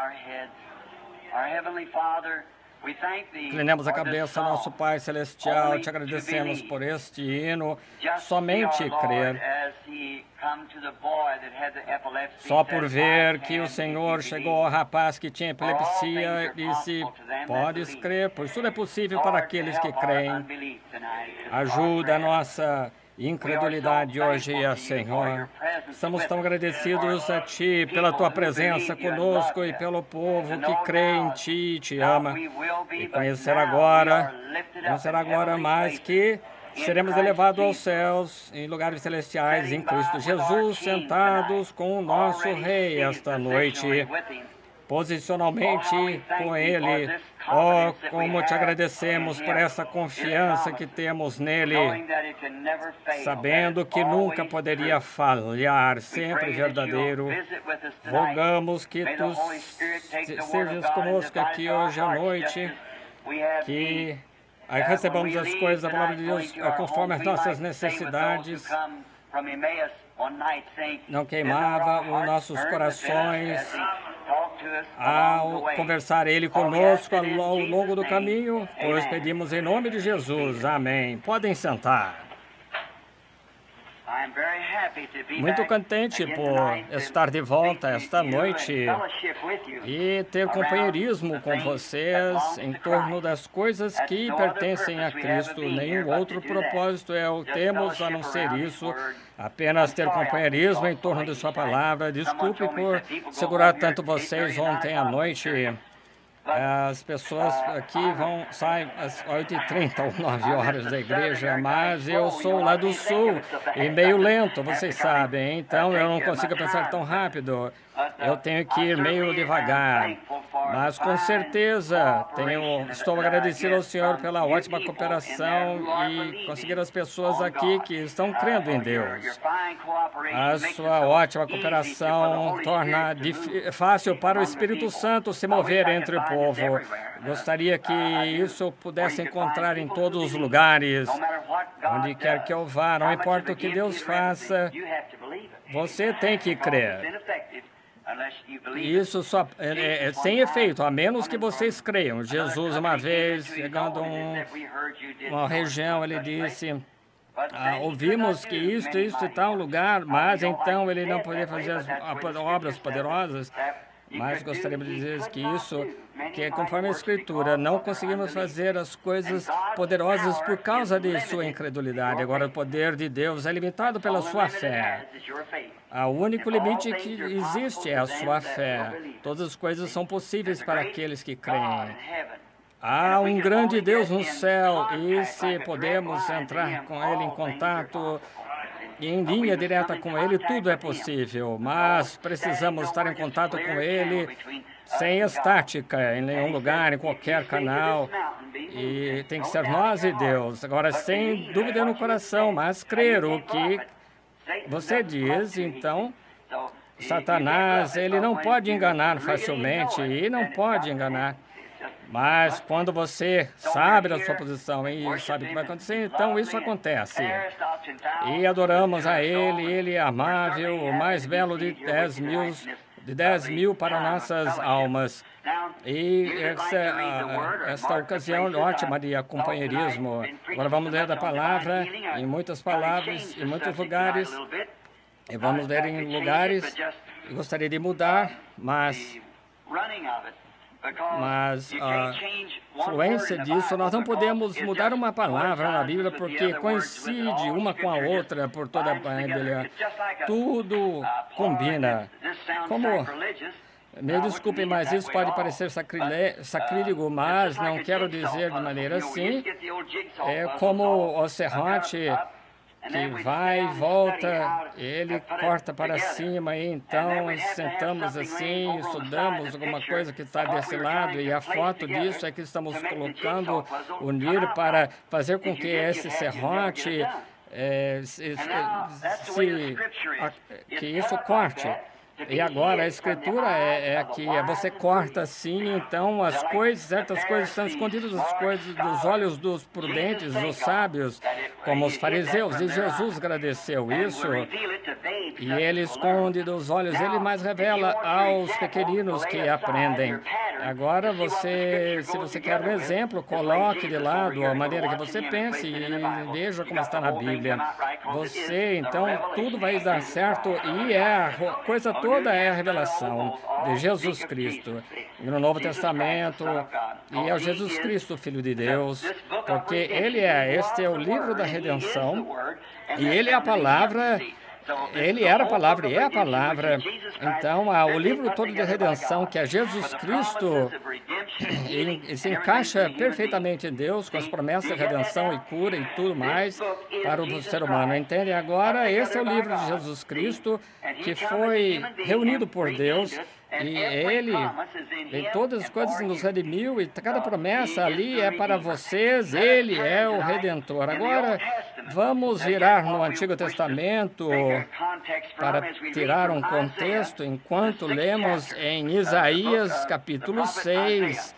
Inclinemos a cabeça, nosso Pai Celestial, te agradecemos por este hino. Somente crer. Só por ver que o Senhor chegou ao rapaz que tinha epilepsia e disse, podes crer, pois tudo é possível para aqueles que creem. Ajuda a nossa incredulidade hoje, Senhor. Estamos tão agradecidos a Ti pela Tua presença conosco e pelo povo que crê em Ti e Te ama. E conhecer agora mais que seremos elevados aos céus, em lugares celestiais, em Cristo Jesus, sentados com o nosso Rei esta noite, posicionalmente com Ele. Oh, como te agradecemos por essa confiança que temos nele, sabendo que nunca poderia falhar, sempre verdadeiro. Rogamos que Tu estejas conosco aqui hoje à noite, que recebamos as coisas da palavra de Deus conforme as nossas necessidades. Não queimava os nossos corações ao conversar Ele conosco ao longo do caminho, pois pedimos em nome de Jesus. Amém. Podem sentar. Muito contente por estar de volta esta noite e ter companheirismo com vocês em torno das coisas que pertencem a Cristo. Nenhum outro propósito temos a não ser isso, apenas ter companheirismo em torno de Sua palavra. Desculpe por segurar tanto vocês ontem à noite. As pessoas aqui saem às 8h30 ou 9 horas da igreja, mas eu sou lá do sul e meio lento, vocês sabem, então eu não consigo pensar tão rápido. Eu tenho que ir meio devagar, mas com certeza estou agradecido ao Senhor pela ótima cooperação e conseguir as pessoas aqui que estão crendo em Deus. A sua ótima cooperação torna fácil para o Espírito Santo se mover entre o povo. Gostaria que isso pudesse encontrar em todos os lugares, onde quer que eu vá, não importa o que Deus faça, você tem que crer. Isso só é sem efeito, a menos que vocês creiam. Jesus, uma vez, chegando a uma região, ele disse, ouvimos que isto e tal lugar, mas então ele não podia fazer as obras poderosas. Mas gostaríamos de dizer que conforme a Escritura, não conseguimos fazer as coisas poderosas por causa de sua incredulidade. Agora, o poder de Deus é limitado pela sua fé. O único limite que existe é a sua fé. Todas as coisas são possíveis para aqueles que creem. Há um grande Deus no céu e se podemos entrar com Ele em contato, em linha direta com Ele, tudo é possível, mas precisamos estar em contato com Ele sem estática, em nenhum lugar, em qualquer canal, e tem que ser nós e Deus. Agora, sem dúvida no coração, mas crer o que você diz, então, Satanás, ele não pode enganar facilmente, e não pode enganar. Mas quando você sabe da sua posição e sabe o que vai acontecer, então isso acontece. E adoramos a Ele é amável, o mais belo de 10 mil para nossas almas. E esta ocasião ótima de companheirismo. Agora vamos ler da palavra, em muitas palavras, em muitos lugares. E vamos ler em lugares, eu gostaria de mudar, mas a influência disso, nós não podemos mudar uma palavra na Bíblia porque coincide uma com a outra por toda a Bíblia. Tudo combina. Me desculpem, mas isso pode parecer sacrílego, mas não quero dizer de maneira assim. É como o serrote que vai e volta, ele corta para cima e então sentamos assim, estudamos alguma coisa que está desse lado e a foto disso é que estamos colocando, unir para fazer com que esse serrote, que isso corte. E agora a escritura é que você corta assim, então as coisas, certas coisas são escondidas das coisas dos olhos dos prudentes, dos sábios, como os fariseus. E Jesus agradeceu isso. E ele esconde dos olhos, ele mais revela aos pequeninos que aprendem. Agora se você quer um exemplo, coloque de lado a maneira que você pense e veja como está na Bíblia. Você, então, tudo vai dar certo e a coisa toda é a revelação de Jesus Cristo. E no Novo Testamento, e é o Jesus Cristo, Filho de Deus, porque este é o livro da redenção, e ele é a palavra. Ele era a palavra e é a palavra. Então, o livro todo de redenção, que é Jesus Cristo, ele se encaixa perfeitamente em Deus, com as promessas de redenção e cura e tudo mais para o ser humano. Entende? Agora, esse é o livro de Jesus Cristo, que foi reunido por Deus. E ele, em todas as coisas, nos redimiu, e cada promessa ali é para vocês, ele é o Redentor. Agora, vamos virar no Antigo Testamento para tirar um contexto, enquanto lemos em Isaías, capítulo 6.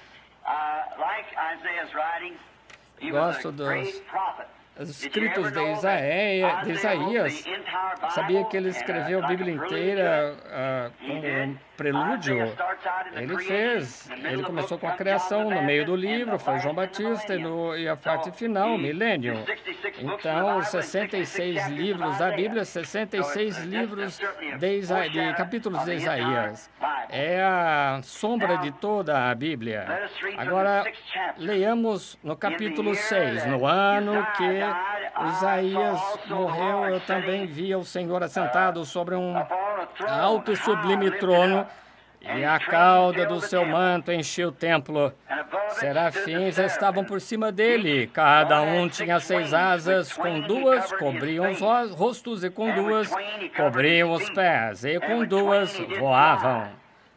Gosto dos escritos de Isaías. Sabia que ele escreveu a Bíblia inteira como um prelúdio. Ele começou com a criação no meio do livro, foi João Batista e a parte final, milênio. Então, 66 livros da Bíblia, 66 livros de capítulos de Isaías. É a sombra de toda a Bíblia. Agora, leiamos no capítulo 6, no ano que Isaías morreu, eu também vi o Senhor assentado sobre um alto e sublime trono, e a cauda do seu manto encheu o templo. Serafins estavam por cima dele, cada um tinha 6 asas, com 2 cobriam os rostos, e com 2 cobriam os pés, e com 2 voavam.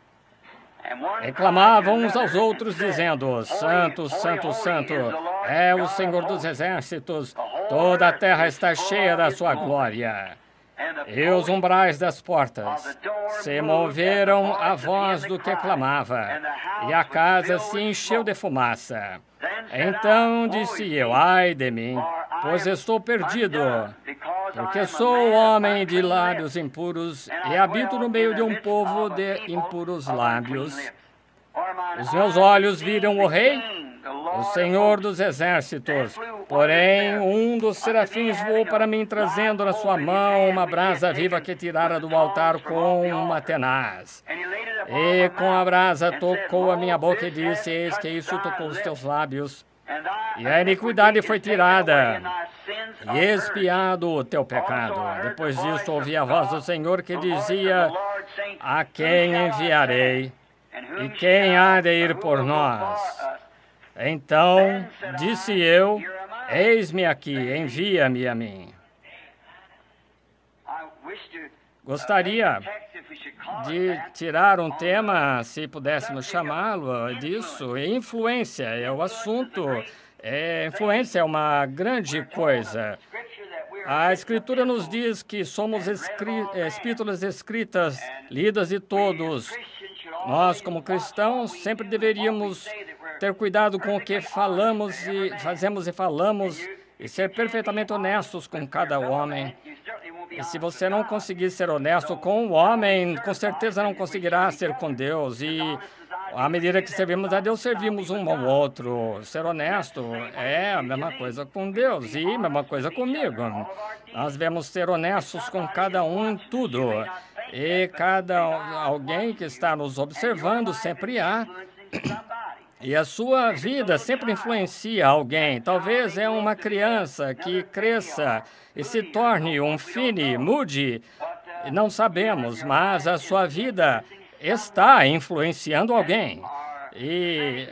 E clamavam uns aos outros, dizendo: Santo, Santo, Santo, é o Senhor dos exércitos, toda a terra está cheia da sua glória. E os umbrais das portas se moveram à voz do que clamava, e a casa se encheu de fumaça. Então disse eu: ai de mim, pois estou perdido, porque sou homem de lábios impuros e habito no meio de um povo de impuros lábios. Os meus olhos viram o Rei, o Senhor dos exércitos. Porém, um dos serafins voou para mim, trazendo na sua mão uma brasa viva que tirara do altar com uma tenaz. E com a brasa tocou a minha boca e disse: eis que isso tocou os teus lábios. E a iniquidade foi tirada, e expiado o teu pecado. Depois disso, ouvi a voz do Senhor que dizia: a quem enviarei? E quem há de ir por nós? Então disse eu: eis-me aqui, envia-me a mim. Gostaria de tirar um tema, se pudéssemos chamá-lo disso, influência é o assunto. Influência é uma grande coisa. A Escritura nos diz que somos epístolas escritas, lidas de todos. Nós, como cristãos, sempre deveríamos ter cuidado com o que falamos e falamos e ser perfeitamente honestos com cada homem. E se você não conseguir ser honesto com o homem, com certeza não conseguirá ser com Deus. E à medida que servimos a Deus, servimos um ao outro. Ser honesto é a mesma coisa com Deus e a mesma coisa comigo. Nós devemos ser honestos com cada um em tudo. E alguém que está nos observando sempre há. E a sua vida sempre influencia alguém. Talvez é uma criança que cresça e se torne um Finney, mude. Não sabemos, mas a sua vida está influenciando alguém. E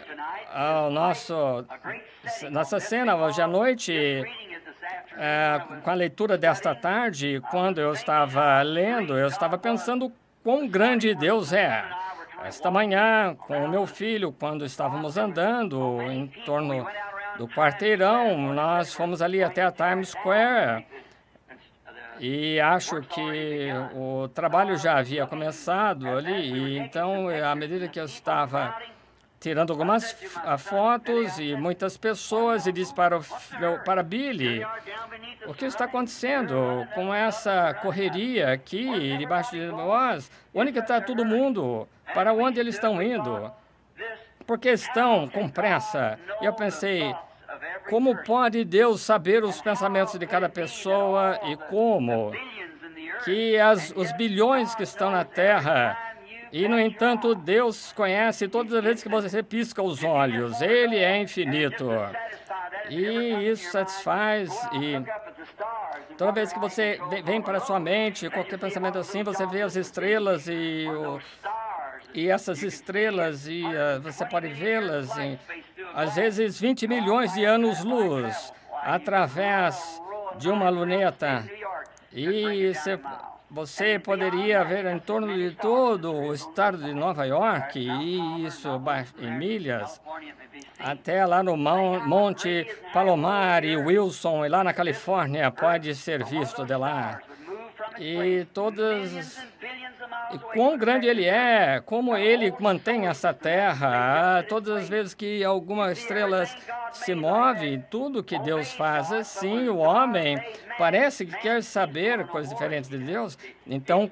nossa cena hoje à noite, com a leitura desta tarde, quando eu estava lendo, eu estava pensando quão grande Deus é. Esta manhã, com o meu filho, quando estávamos andando em torno do quarteirão, nós fomos ali até a Times Square. E acho que o trabalho já havia começado ali, e então, à medida que eu estava tirando algumas fotos e muitas pessoas, e disse para Billy, o que está acontecendo com essa correria aqui debaixo de nós? Onde que está todo mundo? Para onde eles estão indo? Porque estão com pressa. E eu pensei, como pode Deus saber os pensamentos de cada pessoa e como que os bilhões que estão na Terra, e no entanto Deus conhece todas as vezes que você pisca os olhos, Ele é infinito. E isso satisfaz, e toda vez que você vem para a sua mente, qualquer pensamento assim, você vê as estrelas e essas estrelas, e você pode vê-las em, às vezes, 20 milhões de anos-luz, através de uma luneta. E você poderia ver em torno de todo o estado de Nova York, e isso em milhas, até lá no Monte Palomar e Wilson, e lá na Califórnia, pode ser visto de lá. E quão grande ele é, como ele mantém essa terra, todas as vezes que alguma estrela se move, tudo que Deus faz, assim, o homem parece que quer saber coisas diferentes de Deus. Então,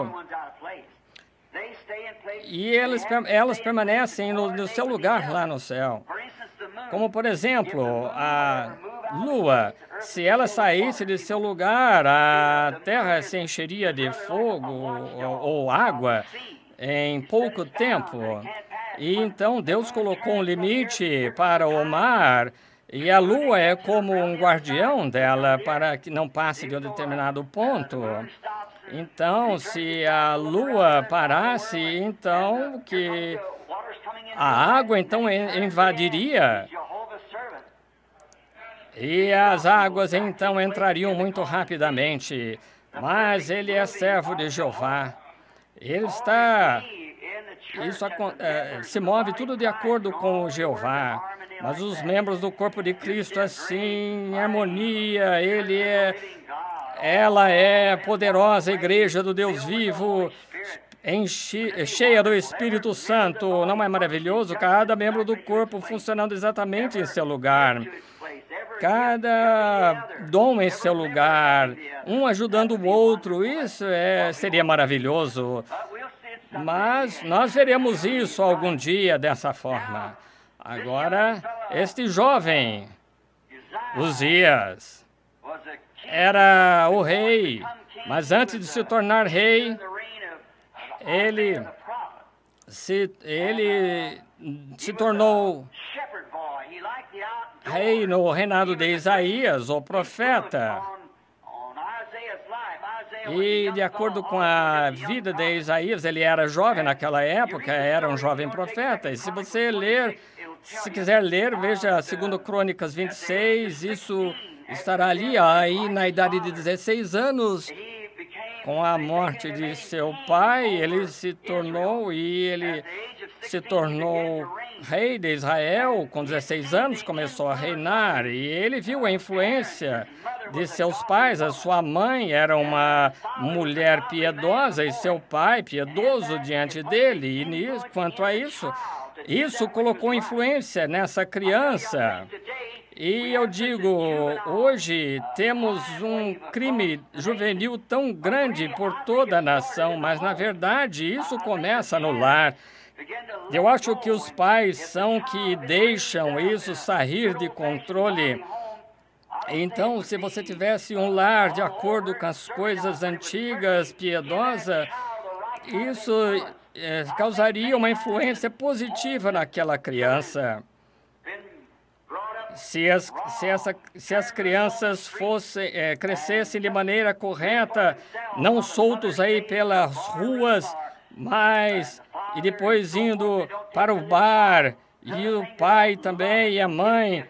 elas permanecem no seu lugar lá no céu. Como, por exemplo, a Lua, se ela saísse de seu lugar, a Terra se encheria de fogo ou água em pouco tempo. E então Deus colocou um limite para o mar, e a Lua é como um guardião dela para que não passe de um determinado ponto. Então, se a Lua parasse, então que a água então invadiria, e as águas então entrariam muito rapidamente. Mas ele é servo de Jeová. Ele se move tudo de acordo com Jeová. Mas os membros do corpo de Cristo, assim, em harmonia, ela é poderosa igreja do Deus vivo, cheia do Espírito Santo. Não é maravilhoso? Cada membro do corpo funcionando exatamente em seu lugar. Cada dom em seu lugar, um ajudando o outro, isso seria maravilhoso. Mas nós veremos isso algum dia dessa forma. Agora, este jovem, Uzias, era o rei, mas antes de se tornar rei, ele se tornou rei no reinado de Isaías, o profeta. E, de acordo com a vida de Isaías, ele era jovem naquela época, era um jovem profeta. E se você quiser ler, veja 2 Crônicas 26, isso estará ali. Aí, na idade de 16 anos, com a morte de seu pai, ele se tornou rei de Israel. Com 16 anos, começou a reinar, e ele viu a influência de seus pais. A sua mãe era uma mulher piedosa e seu pai piedoso diante dele. E quanto a isso colocou influência nessa criança. E eu digo, hoje temos um crime juvenil tão grande por toda a nação, mas na verdade isso começa no lar. Eu acho que os pais são que deixam isso sair de controle. Então, se você tivesse um lar de acordo com as coisas antigas, piedosa, isso causaria uma influência positiva naquela criança. Se as crianças crescessem de maneira correta, não soltos aí pelas ruas, e depois indo para o bar, e o pai também e a mãe,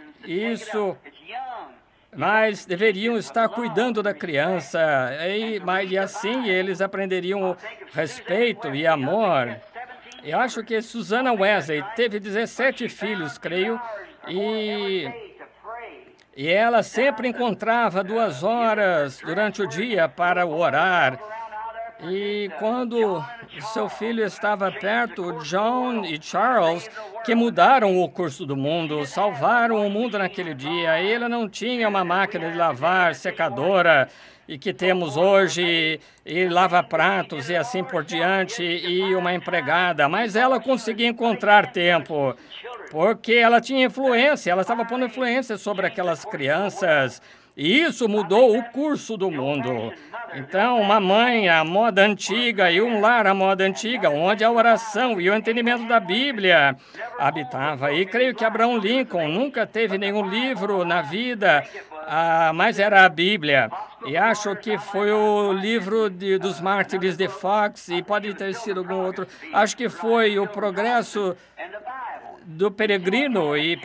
mas deveriam estar cuidando da criança, e assim eles aprenderiam respeito e amor. Eu acho que Susana Wesley teve 17 filhos, creio, e E ela sempre encontrava 2 horas durante o dia para orar. E quando seu filho estava perto, John e Charles, que mudaram o curso do mundo, salvaram o mundo naquele dia. Ele não tinha uma máquina de lavar, secadora, e que temos hoje, e lava-pratos e assim por diante, e uma empregada, mas ela conseguia encontrar tempo, porque ela tinha influência, ela estava pondo influência sobre aquelas crianças, e isso mudou o curso do mundo. Então, uma mãe à moda antiga e um lar à moda antiga, onde a oração e o entendimento da Bíblia habitava. E creio que Abraham Lincoln nunca teve nenhum livro na vida, mas era a Bíblia. E acho que foi o livro dos Mártires de Fox, e pode ter sido algum outro. Acho que foi o Progresso do Peregrino, e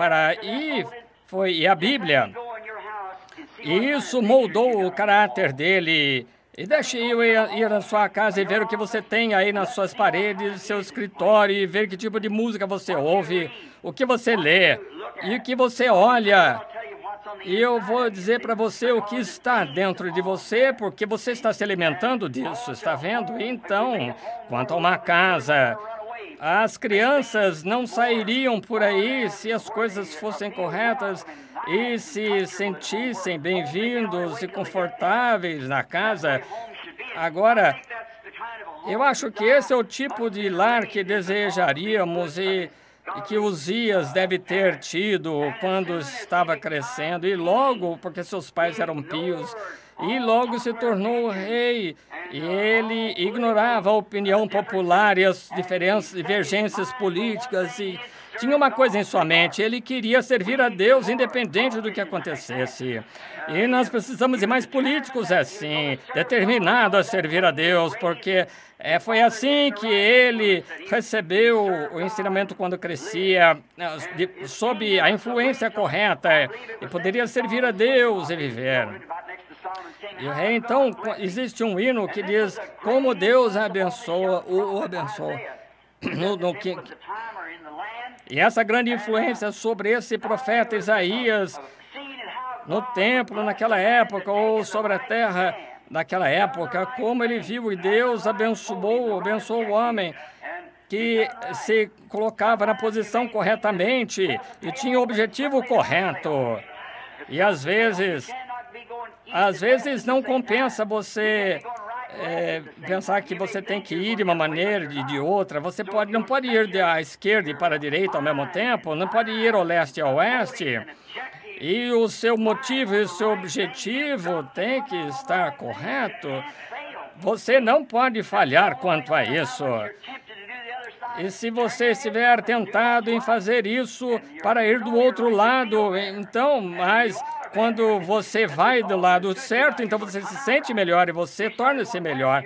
foi a Bíblia. E isso moldou o caráter dele. E deixe eu ir na sua casa e ver o que você tem aí nas suas paredes, seu escritório, e ver que tipo de música você ouve, o que você lê e o que você olha. E eu vou dizer para você o que está dentro de você, porque você está se alimentando disso, está vendo? Então, quanto a uma casa, as crianças não sairiam por aí se as coisas fossem corretas e se sentissem bem-vindos e confortáveis na casa. Agora, eu acho que esse é o tipo de lar que desejaríamos e que Uzias deve ter tido quando estava crescendo, e logo, porque seus pais eram pios, e logo se tornou rei. E ele ignorava a opinião popular e as divergências políticas, e tinha uma coisa em sua mente: ele queria servir a Deus independente do que acontecesse. E nós precisamos de mais políticos assim, determinados a servir a Deus, porque foi assim que ele recebeu o ensinamento quando crescia, sob a influência correta, e poderia servir a Deus e viver. E então, existe um hino que diz como Deus abençoa, o abençoa. E essa grande influência sobre esse profeta Isaías no templo naquela época, ou sobre a terra naquela época, como ele viu, e Deus abençoou o homem que se colocava na posição corretamente e tinha o objetivo correto. E às vezes não compensa você pensar que você tem que ir de uma maneira e de outra. Você não pode ir da esquerda e para a direita ao mesmo tempo, não pode ir ao leste e ao oeste. E o seu motivo e o seu objetivo tem que estar correto. Você não pode falhar quanto a isso. E se você estiver tentado em fazer isso para ir do outro lado, então, mas quando você vai do lado certo, então você se sente melhor e você torna-se melhor.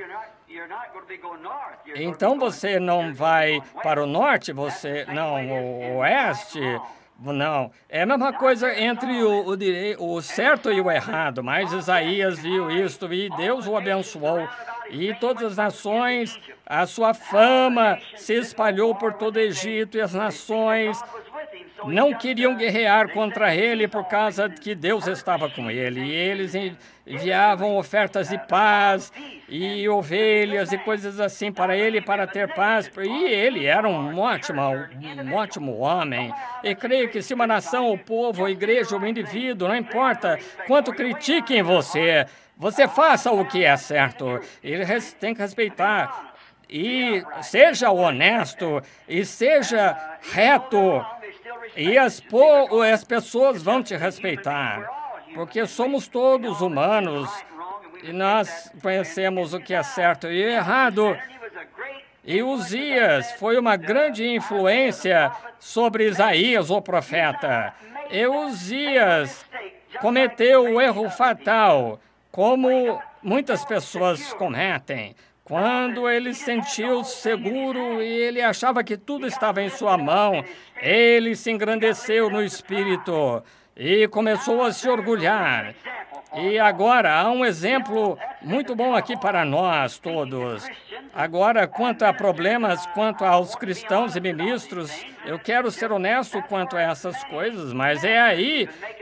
Então você não vai para o norte, o oeste. Não, é a mesma coisa entre o certo e o errado, mas Isaías viu isto e Deus o abençoou. E todas as nações, a sua fama se espalhou por todo o Egito, e as nações não queriam guerrear contra ele por causa que Deus estava com ele. E eles enviavam ofertas de paz e ovelhas e coisas assim para ele, para ter paz. E ele era um ótimo homem. E creio que se uma nação, o povo, a igreja, o indivíduo, não importa quanto critiquem você, você faça o que é certo. Ele tem que respeitar. E seja honesto e seja reto. E as pessoas vão te respeitar, porque somos todos humanos e nós conhecemos o que é certo e errado. E Uzias foi uma grande influência sobre Isaías, o profeta. E Uzias cometeu o erro fatal, como muitas pessoas cometem. Quando ele se sentiu seguro e ele achava que tudo estava em sua mão, ele se engrandeceu no espírito e começou a se orgulhar. E agora há um exemplo muito bom aqui para nós todos. Agora, quanto a problemas, quanto aos cristãos e ministros, eu quero ser honesto quanto a essas coisas, mas é aí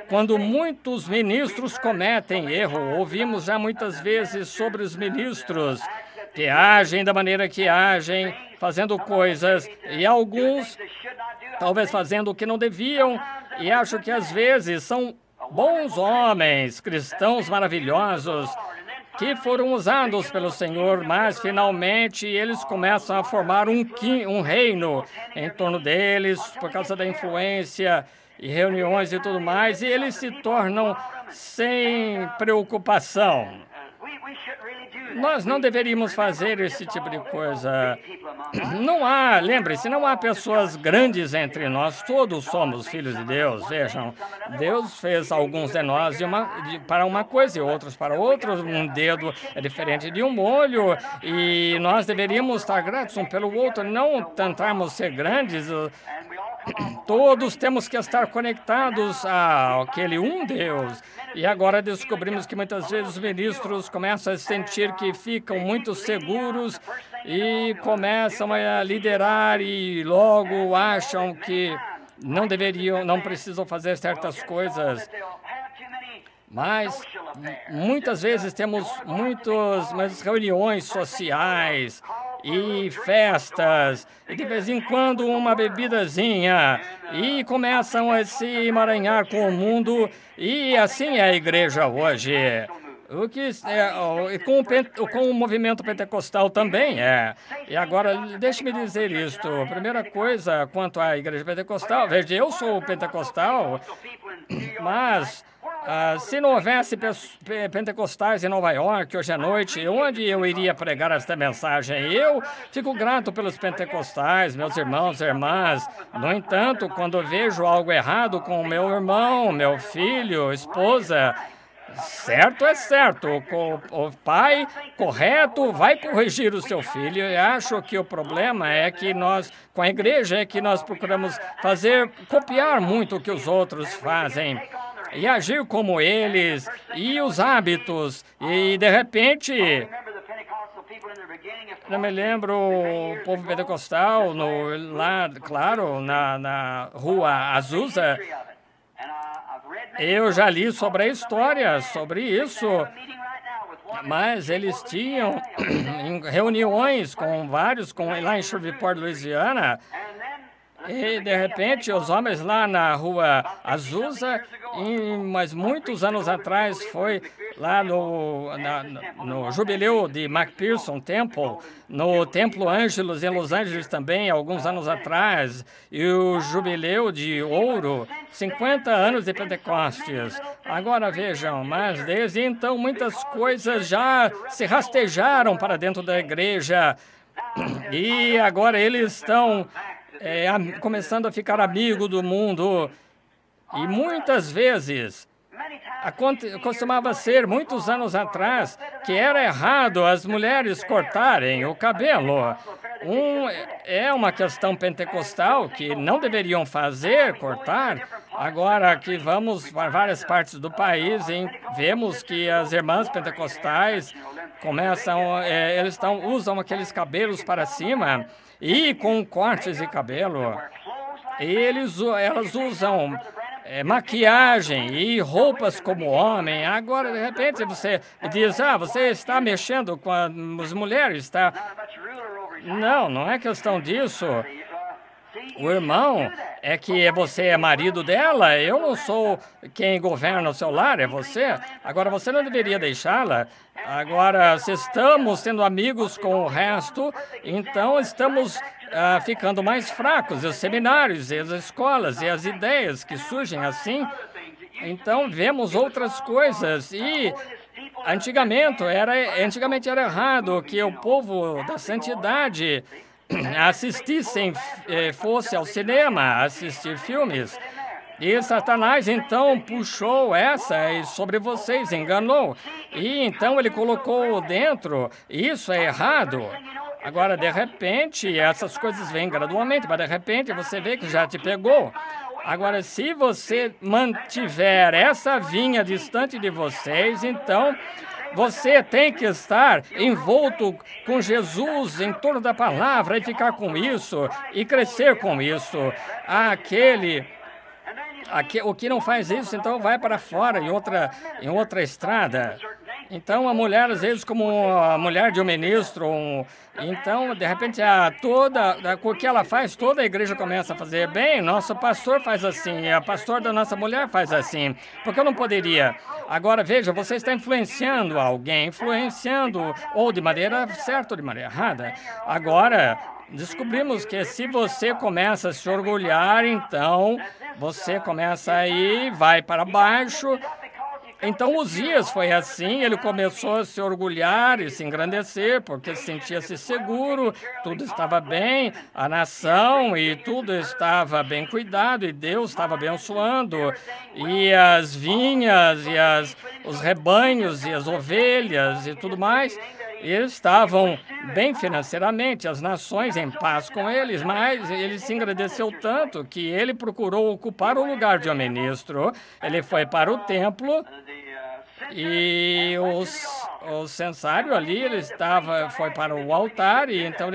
quando muitos ministros cometem erro. Ouvimos já muitas vezes sobre os ministros que agem da maneira que agem, fazendo coisas, e alguns talvez fazendo o que não deviam, e acho que às vezes são bons homens, cristãos maravilhosos, que foram usados pelo Senhor, mas finalmente eles começam a formar um reino em torno deles, por causa da influência e reuniões e tudo mais, e eles se tornam sem preocupação. Nós não deveríamos fazer esse tipo de coisa. Não há, lembre-se, não há pessoas grandes entre nós, todos somos filhos de Deus. Vejam, Deus fez alguns de nós para uma coisa e outros para outra. Um dedo é diferente de um olho e nós deveríamos estar gratos um pelo outro, não tentarmos ser grandes. Todos temos que estar conectados àquele um Deus. E agora descobrimos que muitas vezes os ministros começam a sentir que ficam muito seguros e começam a liderar e logo acham que não deveriam, não precisam fazer certas coisas. Mas muitas vezes temos muitas reuniões sociais e festas, e de vez em quando uma bebidazinha, e começam a se emaranhar com o mundo, e assim é a igreja hoje. Com o movimento pentecostal também é. E agora, deixe-me dizer isto. Primeira coisa, quanto à igreja pentecostal, veja, eu sou pentecostal, mas se não houvesse pentecostais em Nova York hoje à noite, onde eu iria pregar esta mensagem? Eu fico grato pelos pentecostais, meus irmãos e irmãs. No entanto, quando vejo algo errado com o meu irmão, meu filho, esposa, certo é certo. O pai correto vai corrigir o seu filho. E acho que o problema é que nós, com a igreja, é que nós procuramos copiar muito o que os outros fazem e agir como eles, e os hábitos, e de repente, eu me lembro o povo pentecostal, lá, claro, na rua Azusa, eu já li sobre a história, sobre isso, mas eles tinham reuniões com vários, lá em Shreveport, Louisiana, e, de repente, os homens lá na rua Azusa, mas muitos anos atrás, foi lá no jubileu de McPherson Temple, no Templo Ângelos em Los Angeles também, alguns anos atrás, e o jubileu de ouro, 50 anos de Pentecostes. Agora vejam, mas desde então muitas coisas já se rastejaram para dentro da igreja, e agora eles estão começando a ficar amigo do mundo. E muitas vezes, costumava ser, muitos anos atrás, que era errado as mulheres cortarem o cabelo. É uma questão pentecostal que não deveriam cortar. Agora que vamos para várias partes do país, vemos que as irmãs pentecostais usam aqueles cabelos para cima, e com cortes de cabelo, elas usam maquiagem e roupas como homem. Agora, de repente, você diz, você está mexendo com as mulheres, está... Não é questão disso. O irmão você é marido dela, eu não sou quem governa o seu lar, é você. Agora, você não deveria deixá-la. Agora, se estamos sendo amigos com o resto, então estamos ficando mais fracos. E os seminários, e as escolas, e as ideias que surgem assim, então vemos outras coisas. E antigamente era errado que o povo da santidade fosse ao cinema, assistir filmes. E Satanás, então, puxou essa e sobre vocês, enganou. E então ele colocou dentro, isso é errado. Agora, de repente, essas coisas vêm gradualmente, mas de repente você vê que já te pegou. Agora, se você mantiver essa vinha distante de vocês, então você tem que estar envolto com Jesus em torno da palavra e ficar com isso e crescer com isso. o que não faz isso, então vai para fora em outra estrada. Então, a mulher, às vezes, como a mulher de um ministro, então, de repente, o que ela faz, toda a igreja começa a fazer. Bem, nosso pastor faz assim, a pastor da nossa mulher faz assim. Porque eu não poderia? Agora, veja, você está influenciando alguém, ou de maneira certa ou de maneira errada. Agora, descobrimos que se você começa a se orgulhar, então, você começa a ir, vai para baixo. Então, Uzias foi assim, ele começou a se orgulhar e se engrandecer, porque sentia-se seguro, tudo estava bem, a nação e tudo estava bem cuidado, e Deus estava abençoando, e as vinhas, e os rebanhos, e as ovelhas, e tudo mais, eles estavam bem financeiramente, as nações em paz com eles, mas ele se engrandeceu tanto que ele procurou ocupar o lugar de um ministro, ele foi para o templo, e o censário ali, foi para o altar, e então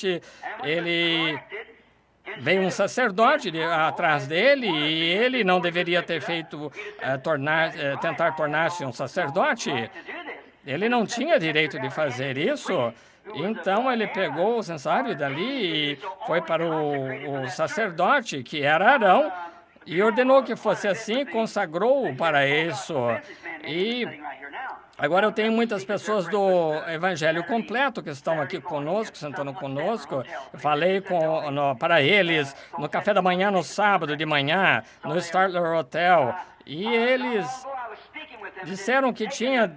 veio um sacerdote atrás dele, e ele não deveria ter tentar tornar-se um sacerdote. Ele não tinha direito de fazer isso. Então ele pegou o censário dali e foi para o sacerdote, que era Arão, e ordenou que fosse assim, consagrou-o para isso. E agora eu tenho muitas pessoas do Evangelho Completo que estão aqui conosco, sentando conosco. Eu falei para eles no café da manhã, no sábado de manhã, no Startler Hotel, e eles disseram que tinha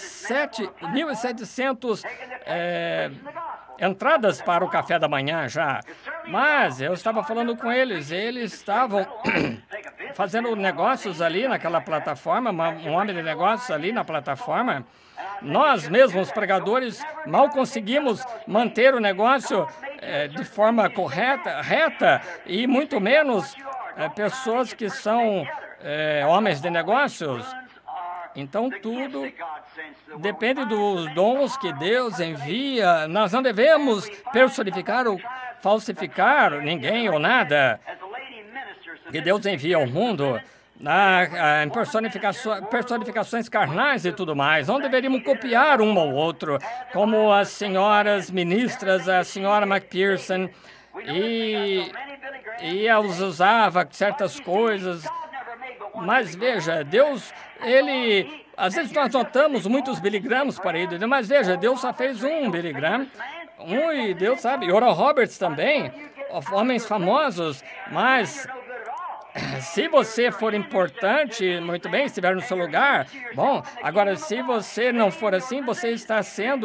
17.700 entradas para o café da manhã já. Mas eu estava falando com eles estavam fazendo negócios ali naquela plataforma, um homem de negócios ali na plataforma. Nós mesmos, pregadores, mal conseguimos manter o negócio de forma reta, e muito menos pessoas que são homens de negócios. Então, tudo depende dos dons que Deus envia. Nós não devemos personificar ou falsificar ninguém ou nada que Deus envia ao mundo, em personificações carnais e tudo mais. Não deveríamos copiar um ao outro, como as senhoras ministras, a senhora McPherson, e elas usavam certas coisas. Mas veja, Deus, às vezes nós notamos muitos Billy Grahams para ele, mas veja, Deus só fez um Billy Graham, e Deus sabe, Oral Roberts também, homens famosos, mas se você for importante, muito bem, estiver no seu lugar, bom, agora se você não for assim, você estará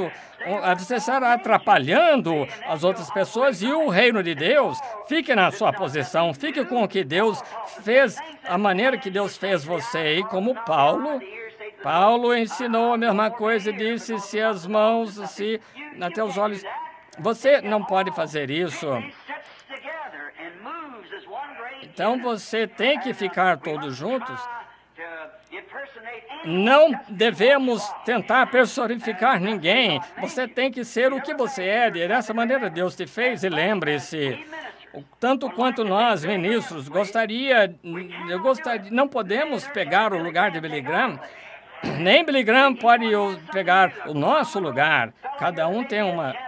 atrapalhando as outras pessoas e o reino de Deus. Fique na sua posição, fique com o que Deus fez, a maneira que Deus fez você. E como Paulo ensinou a mesma coisa e disse, se as mãos, até os olhos, você não pode fazer isso. Então, você tem que ficar todos juntos. Não devemos tentar personificar ninguém. Você tem que ser o que você é. Dessa maneira Deus te fez. E lembre-se, tanto quanto nós, ministros, não podemos pegar o lugar de Billy Graham. Nem Billy Graham pode pegar o nosso lugar. Cada um tem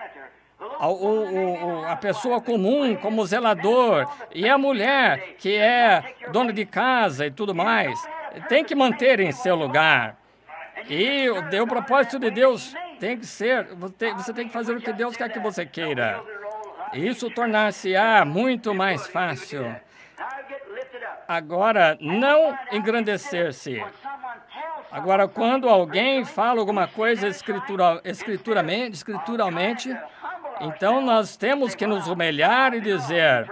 a pessoa comum como zelador, e a mulher que é dona de casa e tudo mais, tem que manter em seu lugar. E o propósito de Deus tem que ser, você tem que fazer o que Deus quer que você queira. Isso tornar-se-á muito mais fácil. Agora, não engrandecer-se. Agora, quando alguém fala alguma coisa escrituralmente, então nós temos que nos humilhar e dizer,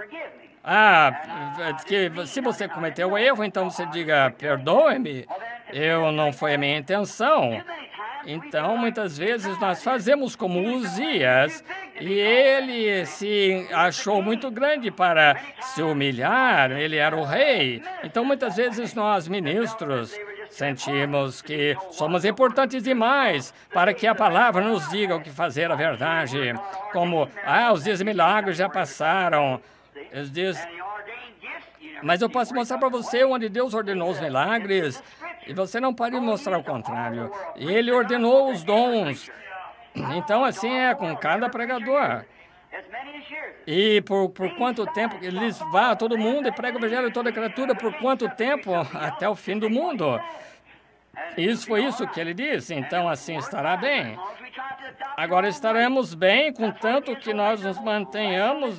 que se você cometeu um erro, então você diga, perdoe-me, não foi a minha intenção. Então, muitas vezes nós fazemos como Uzias, e ele se achou muito grande para se humilhar, ele era o rei. Então, muitas vezes nós, ministros, sentimos que somos importantes demais para que a palavra nos diga o que fazer a verdade. Como, os dias de milagres já passaram. Mas eu posso mostrar para você onde Deus ordenou os milagres, e você não pode mostrar o contrário. Ele ordenou os dons. Então, assim é com cada pregador. E por quanto tempo eles vão a todo mundo e pregam o evangelho a toda criatura, por quanto tempo? Até o fim do mundo. Isso foi isso que ele disse, então assim estará bem. Agora estaremos bem, contanto que nós nos mantenhamos,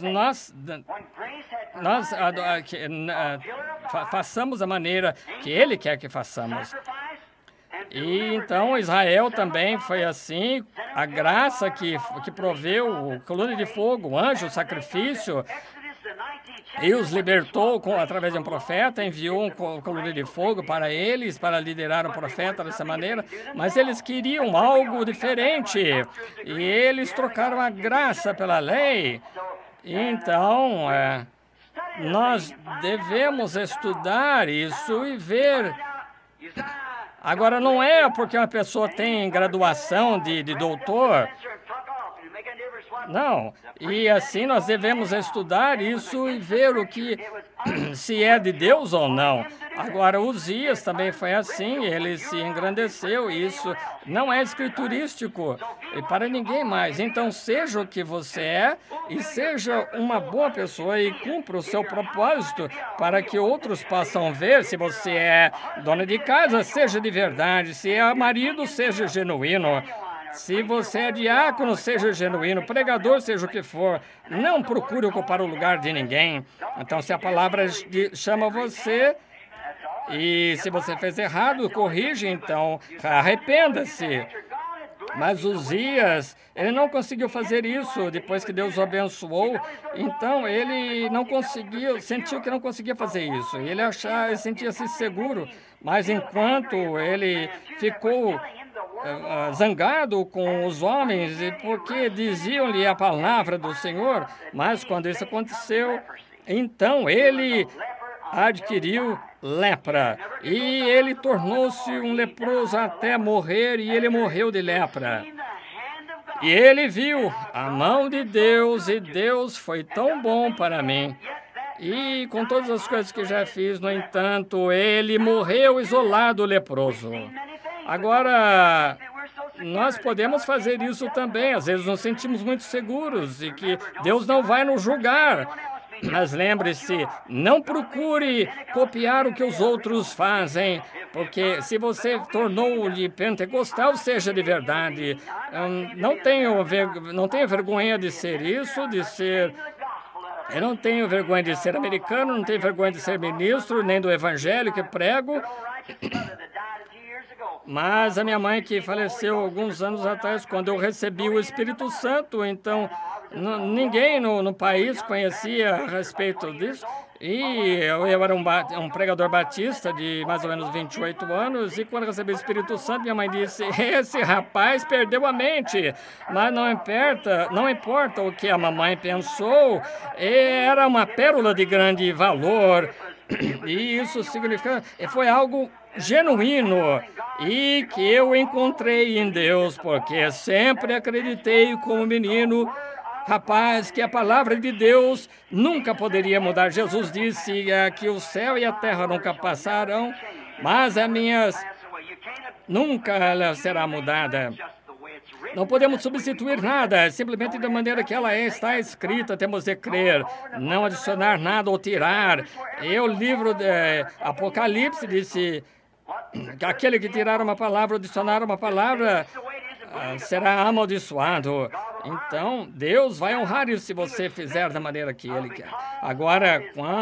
façamos da maneira que ele quer que façamos. E então Israel também foi assim, a graça que proveu o coluna de fogo, o anjo, o sacrifício, e os libertou através de um profeta, enviou um coluna de fogo para eles, para liderar o profeta dessa maneira, mas eles queriam algo diferente, e eles trocaram a graça pela lei. Então, nós devemos estudar isso e ver. Agora, não é porque uma pessoa tem graduação de doutor. Não, e assim nós devemos estudar isso e ver o que, se é de Deus ou não. Agora, Uzias também foi assim, ele se engrandeceu, isso não é escriturístico e para ninguém mais. Então, seja o que você é e seja uma boa pessoa e cumpra o seu propósito para que outros possam ver se você é dona de casa, seja de verdade, se é marido, seja genuíno. Se você é diácono, seja genuíno, pregador, seja o que for, não procure ocupar o lugar de ninguém. Então, se a palavra chama você e se você fez errado, corrige, então arrependa-se. Mas Uzias, ele não conseguiu fazer isso depois que Deus o abençoou. Então, ele não conseguiu, sentiu que não conseguia fazer isso. Ele sentia-se seguro, mas enquanto ele ficou zangado com os homens, porque diziam-lhe a palavra do Senhor, mas quando isso aconteceu, então ele adquiriu lepra, e ele tornou-se um leproso até morrer, e ele morreu de lepra. E ele viu a mão de Deus, e Deus foi tão bom para mim. E com todas as coisas que já fiz, no entanto, ele morreu isolado, leproso. Agora, nós podemos fazer isso também. Às vezes nos sentimos muito seguros e que Deus não vai nos julgar. Mas lembre-se, não procure copiar o que os outros fazem, porque se você tornou-lhe pentecostal, seja de verdade. Não tenho vergonha de ser isso, de ser... Eu não tenho vergonha de ser americano, não tenho vergonha de ser ministro, nem do evangelho que prego. Mas a minha mãe, que faleceu alguns anos atrás, quando eu recebi o Espírito Santo, então ninguém no país conhecia a respeito disso. E eu era um pregador batista de mais ou menos 28 anos, e quando recebi o Espírito Santo, minha mãe disse, esse rapaz perdeu a mente, mas não importa o que a mamãe pensou, era uma pérola de grande valor, e isso significa, foi algo genuíno, e que eu encontrei em Deus, porque sempre acreditei como menino, rapaz, que a palavra de Deus nunca poderia mudar. Jesus disse que o céu e a terra nunca passarão, mas a minhas nunca ela será mudada. Não podemos substituir nada, simplesmente da maneira que ela está escrita, temos de crer, não adicionar nada ou tirar. E o livro de Apocalipse disse que aquele que tirar uma palavra, adicionar uma palavra, será amaldiçoado. Então, Deus vai honrar isso se você fizer da maneira que Ele quer. Agora,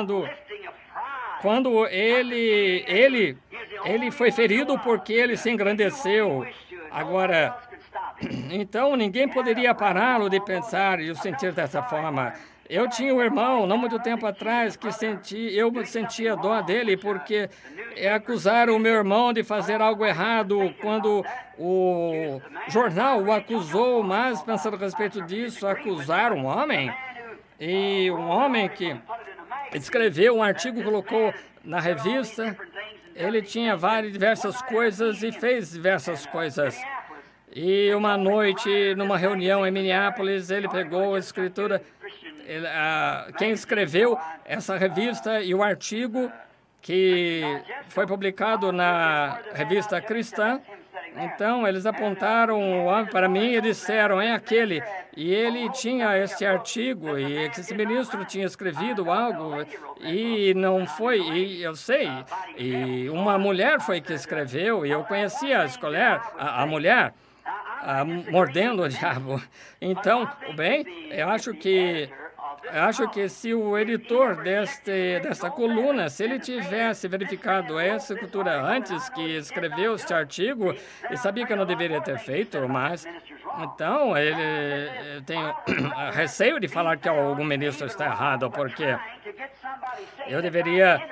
quando ele foi ferido porque ele se engrandeceu. Agora, então ninguém poderia pará-lo de pensar e o sentir dessa forma. Eu tinha um irmão, não muito tempo atrás, que eu sentia dó dele porque acusaram o meu irmão de fazer algo errado quando o jornal o acusou, mas pensando a respeito disso, acusaram um homem. E um homem que escreveu um artigo, colocou na revista, ele tinha diversas coisas e fez diversas coisas. E uma noite, numa reunião em Minneapolis, ele pegou a escritura, quem escreveu essa revista e o artigo que foi publicado na revista cristã. Então, eles apontaram o homem para mim e disseram, é aquele. E ele tinha esse artigo, e esse ministro tinha escrevido algo, e não foi, e eu sei. E uma mulher foi que escreveu, e eu conhecia a mulher, mordendo o diabo. Então, bem, eu acho que se o editor desta coluna, se ele tivesse verificado essa cultura antes que escreveu este artigo, ele sabia que eu não deveria ter feito, mas então ele tem receio de falar que algum ministro está errado, porque eu deveria,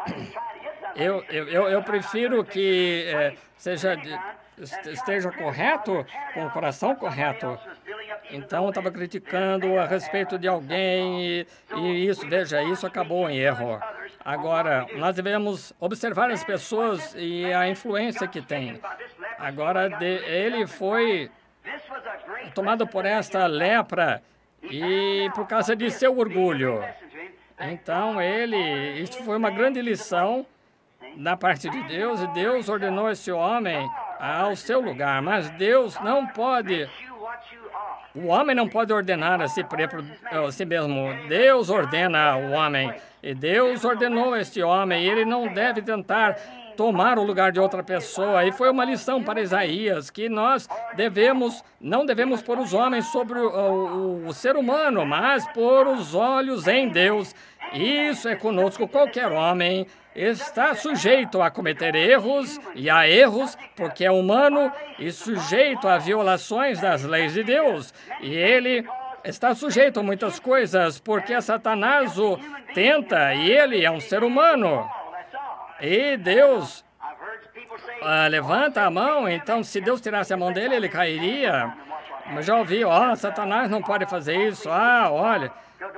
eu prefiro que esteja correto, com o coração correto. Então, eu estava criticando a respeito de alguém e isso, veja, isso acabou em erro. Agora, nós devemos observar as pessoas e a influência que tem. Agora, ele foi tomado por esta lepra e por causa de seu orgulho. Então, isso foi uma grande lição da parte de Deus, e Deus ordenou esse homem ao seu lugar, mas Deus não pode... O homem não pode ordenar a si mesmo. Deus ordena o homem. E Deus ordenou este homem. E ele não deve tentar tomar o lugar de outra pessoa. E foi uma lição para Isaías, que nós não devemos pôr os homens sobre o ser humano, mas pôr os olhos em Deus. Isso é conosco. Qualquer homem está sujeito a cometer erros, porque é humano, e sujeito a violações das leis de Deus. E ele está sujeito a muitas coisas, porque Satanás o tenta, e ele é um ser humano. E Deus levanta a mão, então se Deus tirasse a mão dele, ele cairia. Mas já ouvi, Satanás não pode fazer isso. Olha,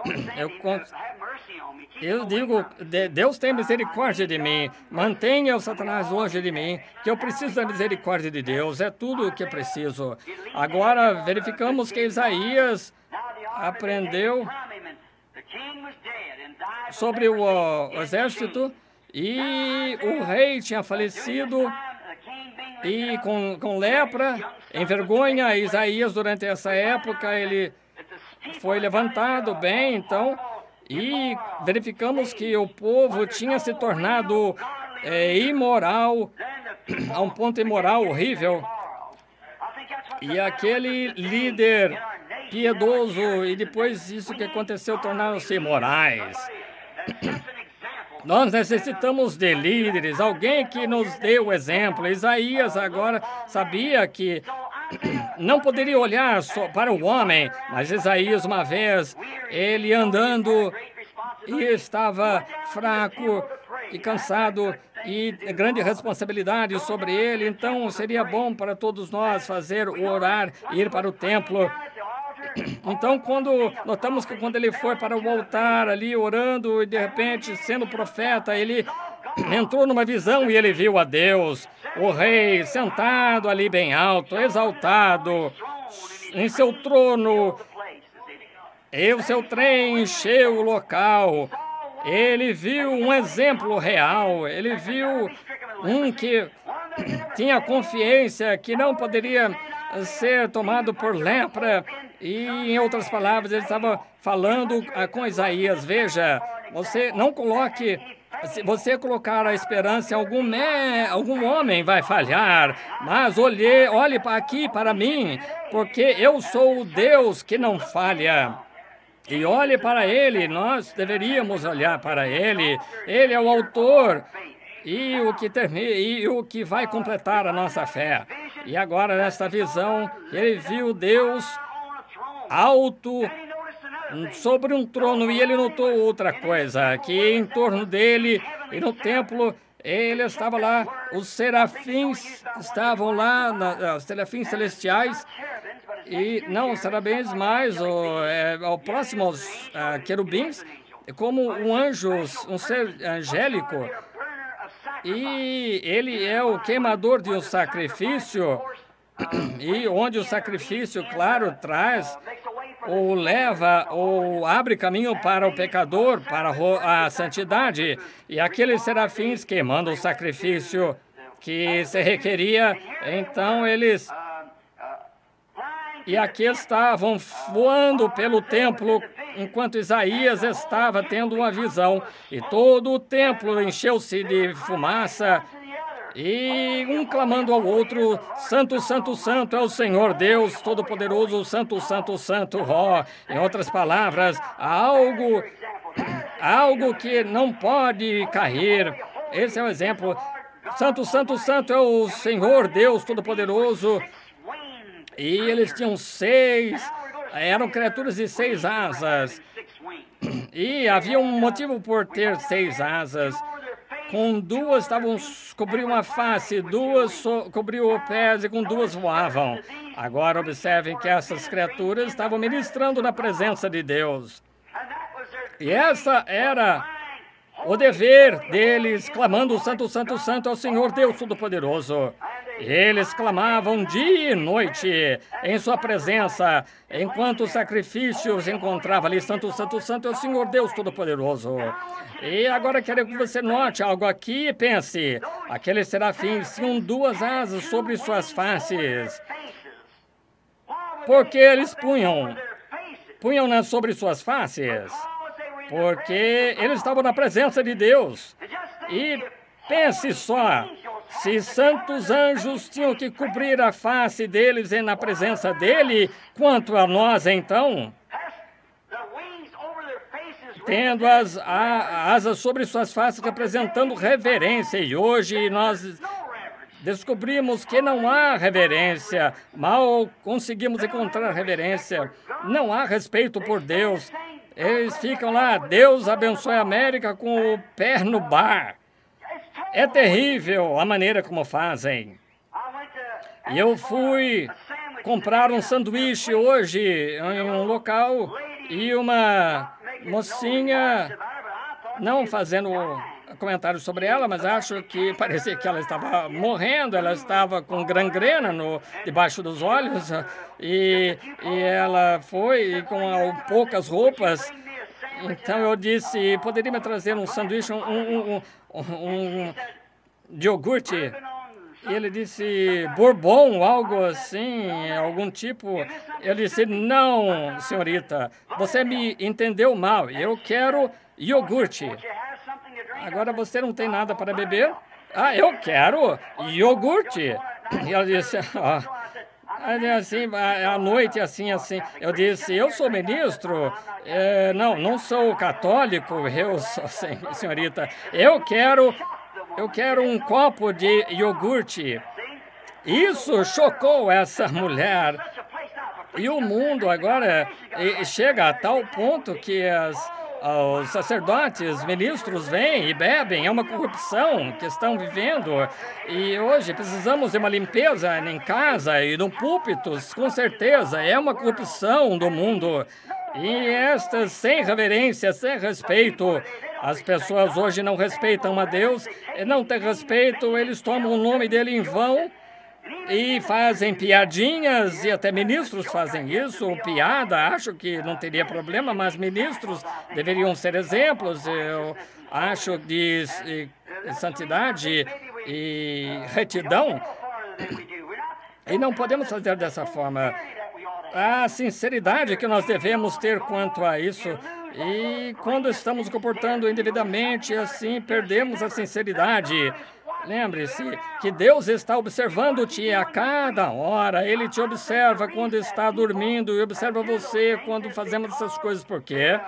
eu digo, Deus tem misericórdia de mim. Mantenha o Satanás longe de mim, que eu preciso da misericórdia de Deus. É tudo o que preciso. Agora, verificamos que Isaías aprendeu sobre o exército e o rei tinha falecido e com lepra, em vergonha. Isaías, durante essa época, ele foi levantado bem, então... E verificamos que o povo tinha se tornado imoral, a um ponto imoral horrível. E aquele líder piedoso, e depois isso que aconteceu, tornaram-se imorais. Nós necessitamos de líderes, alguém que nos dê o exemplo. Isaías agora sabia que não poderia olhar só para o homem, mas Isaías, uma vez, ele andando e estava fraco e cansado e grande responsabilidade sobre ele, então seria bom para todos nós orar, ir para o templo. Então, quando notamos que quando ele foi para o altar ali orando e de repente sendo profeta, ele entrou numa visão e ele viu a Deus, o rei sentado ali bem alto, exaltado, em seu trono, e o seu trem encheu o local. Ele viu um exemplo real, ele viu um que tinha consciência que não poderia ser tomado por lepra. E, em outras palavras, ele estava falando com Isaías, veja, você não coloque... Se você colocar a esperança em algum homem vai falhar, mas olhe aqui para mim, porque eu sou o Deus que não falha. E olhe para Ele, nós deveríamos olhar para Ele. Ele é o autor e o que vai completar a nossa fé. E agora, nesta visão, ele viu Deus alto sobre um trono, e ele notou outra coisa, que em torno dele e no templo, ele estava lá, os serafins estavam lá, os serafins celestiais, e não os serafins, mas ao próximo aos querubins, como um anjo, um ser angélico, e ele é o queimador de um sacrifício, e onde o sacrifício, claro, traz ou leva, ou abre caminho para o pecador, para a santidade. E aqueles serafins queimando o sacrifício que se requeria, então eles... E aqui estavam voando pelo templo, enquanto Isaías estava tendo uma visão. E todo o templo encheu-se de fumaça, e um clamando ao outro: Santo, Santo, Santo é o Senhor Deus Todo-Poderoso, Santo, Santo, Santo, ó. Em outras palavras, algo que não pode cair. Esse é o exemplo. Santo, Santo, Santo é o Senhor Deus Todo-Poderoso. E eles tinham eram criaturas de 6 asas. E havia um motivo por ter 6 asas. Com 2 cobriam a face, 2 cobriam o pés e com 2 voavam. Agora observem que essas criaturas estavam ministrando na presença de Deus. E essa era o dever deles, clamando: Santo, Santo, Santo é o Senhor Deus Todo-Poderoso. Eles clamavam dia e noite em sua presença, enquanto o sacrifício se encontrava ali. Santo, Santo, Santo é o Senhor Deus Todo-Poderoso. E agora quero que você note algo aqui e pense: aqueles serafins tinham 2 asas sobre suas faces. Por que eles punham sobre suas faces? Porque eles estavam na presença de Deus. E pense só, se santos anjos tinham que cobrir a face deles e na presença dele, quanto a nós então? Tendo as asas sobre suas faces, representando reverência. E hoje nós descobrimos que não há reverência. Mal conseguimos encontrar reverência. Não há respeito por Deus. Eles ficam lá: Deus abençoe a América, com o pé no bar. É terrível a maneira como fazem. E eu fui comprar um sanduíche hoje em um local e uma mocinha, não fazendo comentários sobre ela, mas acho que parecia que ela estava morrendo, ela estava com gangrena debaixo dos olhos, e ela foi com poucas roupas. Então eu disse: poderia me trazer um sanduíche, um de iogurte? E ele disse: bourbon, algo assim, algum tipo. Eu disse: não, senhorita, você me entendeu mal, eu quero iogurte. Agora você não tem nada para beber? Ah, eu quero iogurte. E ela disse: assim, à noite, assim. Eu disse: eu sou ministro. Não sou católico, senhorita. Eu quero um copo de iogurte. Isso chocou essa mulher. E o mundo agora chega a tal ponto que os sacerdotes, ministros vêm e bebem. É uma corrupção que estão vivendo. E hoje precisamos de uma limpeza em casa e no púlpito, com certeza. É uma corrupção do mundo. E estas, sem reverência, sem respeito, as pessoas hoje não respeitam a Deus, não têm respeito, eles tomam o nome dele em vão e fazem piadinhas, e até ministros fazem isso, piada. Acho que não teria problema, mas ministros deveriam ser exemplos, eu acho, de santidade e retidão. E não podemos fazer dessa forma. A sinceridade que nós devemos ter quanto a isso. E quando estamos comportando indevidamente assim, perdemos a sinceridade. Lembre-se que Deus está observando-te a cada hora. Ele te observa quando está dormindo e observa você quando fazemos essas coisas. Por quê?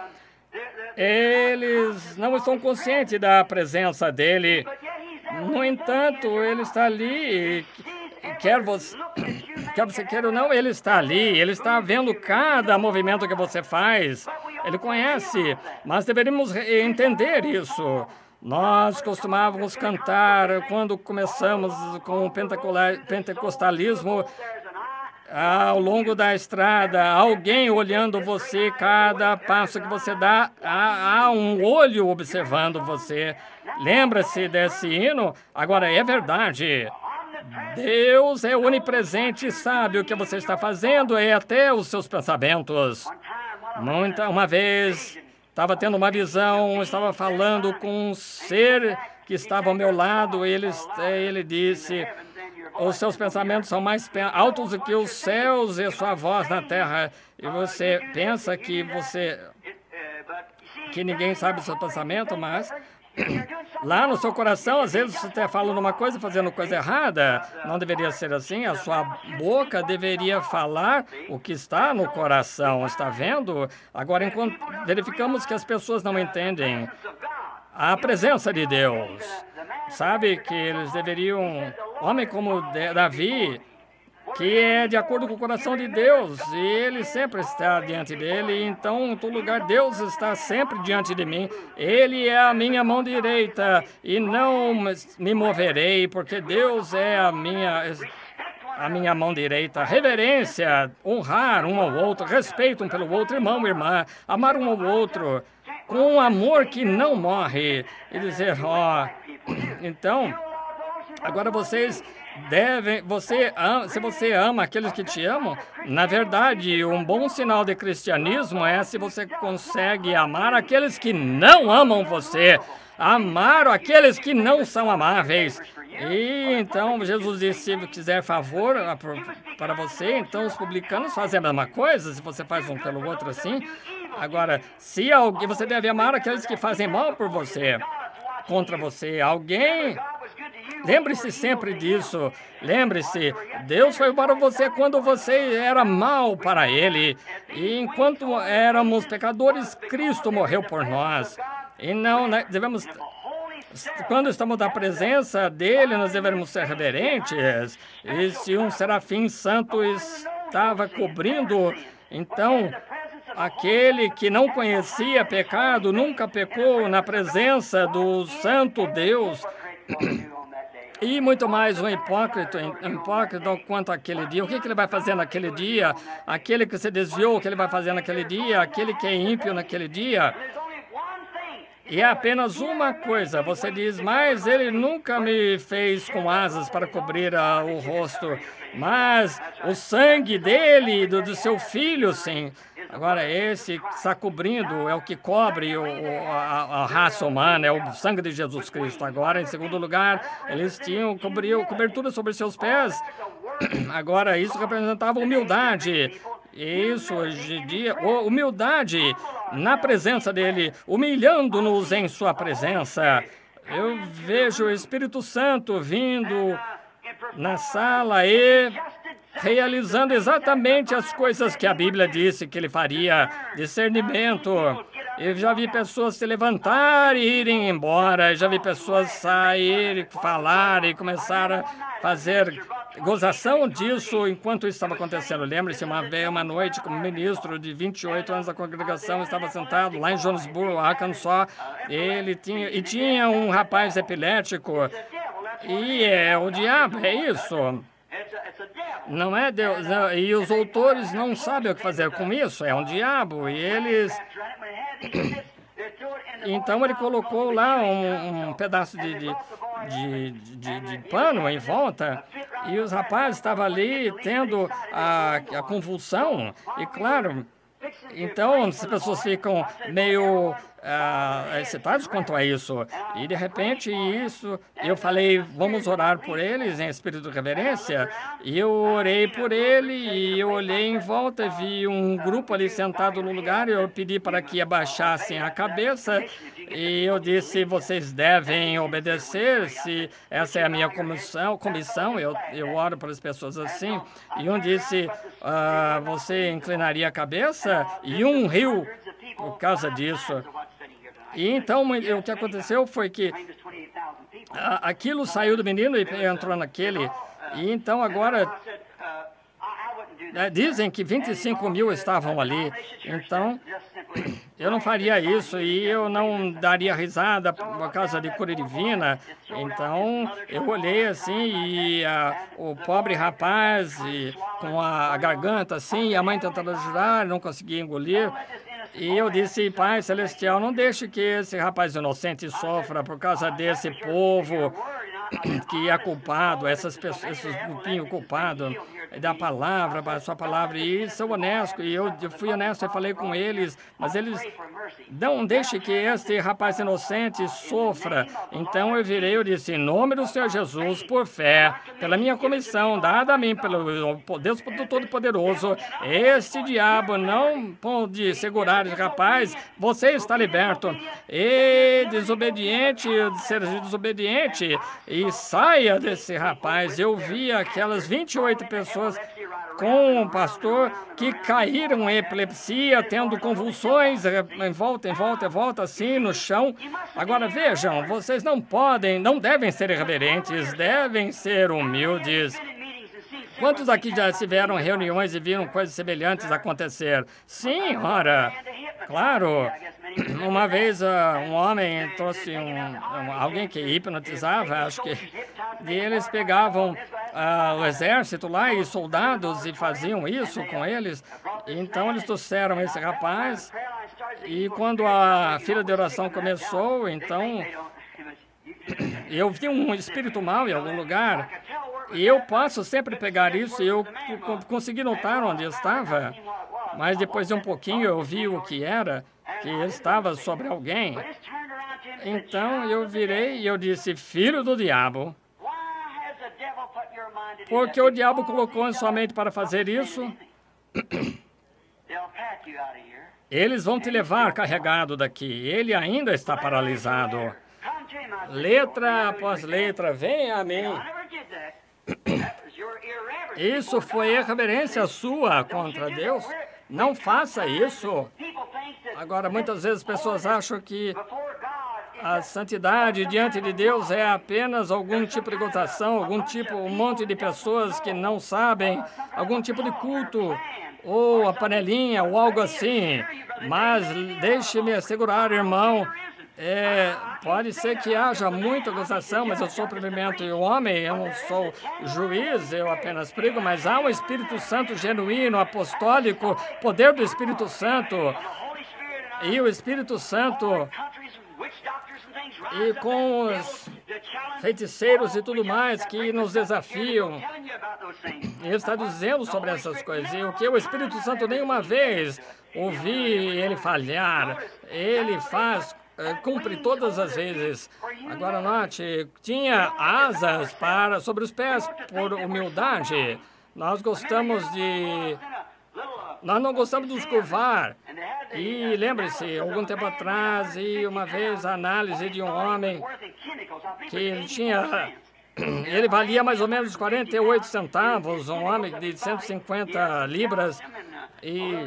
Eles não estão conscientes da presença dele. No entanto, ele está ali. Quer você queira ou não, ele está ali. Ele está vendo cada movimento que você faz. Ele conhece, mas deveríamos entender isso. Nós costumávamos cantar, quando começamos com o pentecostalismo, ao longo da estrada, alguém olhando você, cada passo que você dá, há um olho observando você. Lembra-se desse hino? Agora, é verdade. Deus é onipresente e sabe o que você está fazendo e até os seus pensamentos. Uma vez, estava tendo uma visão, estava falando com um ser que estava ao meu lado, ele disse, os seus pensamentos são mais altos do que os céus e sua voz na terra. E você pensa que ninguém sabe o seu pensamento, mas lá no seu coração, às vezes você está falando uma coisa, fazendo coisa errada. Não deveria ser assim. A sua boca deveria falar o que está no coração. Está vendo? Agora, enquanto verificamos que as pessoas não entendem a presença de Deus, sabe que eles deveriam, homem como Davi, que é de acordo com o coração de Deus, e ele sempre está diante dele, então em todo lugar Deus está sempre diante de mim. Ele é a minha mão direita e não me moverei, porque Deus é a minha mão direita. Reverência, honrar um ao outro, respeito um pelo outro, irmão e irmã, amar um ao outro com um amor que não morre e dizer, então, agora vocês devem, se você ama aqueles que te amam, na verdade, um bom sinal de cristianismo é se você consegue amar aqueles que não amam você, amar aqueles que não são amáveis. E então Jesus disse, se quiser favor para você, então os publicanos fazem a mesma coisa, se você faz um pelo outro assim. Agora, se alguém, você deve amar aqueles que fazem mal por você, contra você. Lembre-se sempre disso. Lembre-se, Deus foi para você quando você era mal para Ele. E enquanto éramos pecadores, Cristo morreu por nós. E não devemos... Quando estamos na presença dele, nós devemos ser reverentes. E se um serafim santo estava cobrindo, então aquele que não conhecia pecado nunca pecou na presença do santo Deus. E muito mais um hipócrita quanto aquele dia. O que ele vai fazer naquele dia? Aquele que se desviou, o que ele vai fazer naquele dia? Aquele que é ímpio naquele dia? E é apenas uma coisa, você diz, mas ele nunca me fez com asas para cobrir o rosto, mas o sangue dele e do seu filho, sim. Agora, esse que está cobrindo é o que cobre a raça humana, é o sangue de Jesus Cristo. Agora, em segundo lugar, eles tinham cobertura sobre seus pés. Agora, isso representava humildade. Isso, hoje em dia, humildade na presença dele, humilhando-nos em sua presença. Eu vejo o Espírito Santo vindo na sala e realizando exatamente as coisas que a Bíblia disse que ele faria. Discernimento. Eu já vi pessoas se levantar e irem embora. Eu já vi pessoas sair, falar e começar a fazer gozação disso enquanto isso estava acontecendo. Lembre-se, uma noite, como ministro de 28 anos da congregação, estava sentado lá em Jonesboro, Arkansas. Ele tinha um rapaz epilético. E é o diabo, é isso. Não é Deus. E os autores não sabem o que fazer com isso. É um diabo. E eles... Então ele colocou lá um pedaço de pano em volta e os rapazes estavam ali tendo a convulsão. E claro, então as pessoas ficam meio excitadas quanto a isso. E de repente eu falei, vamos orar por eles em espírito de reverência. E eu orei por ele e eu olhei em volta e vi um grupo ali sentado no lugar. E eu pedi para que abaixassem a cabeça. E eu disse, vocês devem obedecer, se essa é a minha comissão, eu oro para as pessoas assim. E um disse, você inclinaria a cabeça? E um riu por causa disso. E então, o que aconteceu foi que aquilo saiu do menino e entrou naquele. E então, agora, dizem que 25 mil estavam ali. Então, eu não faria isso e eu não daria risada por causa de cura divina. Então, eu olhei assim e o pobre rapaz com a garganta assim, e a mãe tentando ajudar, não conseguia engolir. E eu disse, Pai Celestial, não deixe que esse rapaz inocente sofra por causa desse povo. que é culpado, essas pessoas, esses grupinhos culpados da palavra, para a sua palavra, e sou honesto, e eu fui honesto e falei com eles, mas eles não deixem que este rapaz inocente sofra. Então eu virei e disse, em nome do Senhor Jesus, por fé, pela minha comissão, dada a mim pelo Deus Todo-Poderoso, este diabo não pode segurar esse rapaz, você está liberto. E desobediente, seja desobediente, e saia desse rapaz. Eu vi aquelas 28 pessoas com o pastor que caíram em epilepsia, tendo convulsões em volta, assim, no chão. Agora, vejam, vocês não devem ser irreverentes, devem ser humildes. Quantos aqui já tiveram reuniões e viram coisas semelhantes acontecer? Sim, ora, claro. Uma vez um homem trouxe alguém que hipnotizava, acho que, e eles pegavam o exército lá e soldados e faziam isso com eles. Então eles trouxeram esse rapaz e quando a fila de oração começou, então eu vi um espírito mau em algum lugar e eu posso sempre pegar isso e eu consegui notar onde estava, mas depois de um pouquinho eu vi o que era, que estava sobre alguém. Então eu virei e eu disse, filho do diabo, porque o diabo colocou em sua mente para fazer isso, eles vão te levar carregado daqui. Ele ainda está paralisado. Letra após letra, venha a mim. Isso foi irreverência sua contra Deus. Não faça isso. Agora, muitas vezes as pessoas acham que a santidade diante de Deus é apenas algum tipo de gozação, um monte de pessoas que não sabem, algum tipo de culto, ou a panelinha, ou algo assim. Mas deixe-me assegurar, irmão, pode ser que haja muita gozação, mas eu sou primeiramente homem, eu não sou juiz, eu apenas prego, mas há um Espírito Santo genuíno, apostólico, poder do Espírito Santo, e o Espírito Santo, e com os feiticeiros e tudo mais que nos desafiam, ele está dizendo sobre essas coisas, e o que o Espírito Santo nenhuma vez ouvi ele falhar, ele faz cumpre todas as vezes. Agora note, tinha asas sobre os pés por humildade. Nós não gostamos de nos curvar. E lembre-se, algum tempo atrás, e uma vez a análise de um homem que ele valia mais ou menos 48 centavos, um homem de 150 libras, e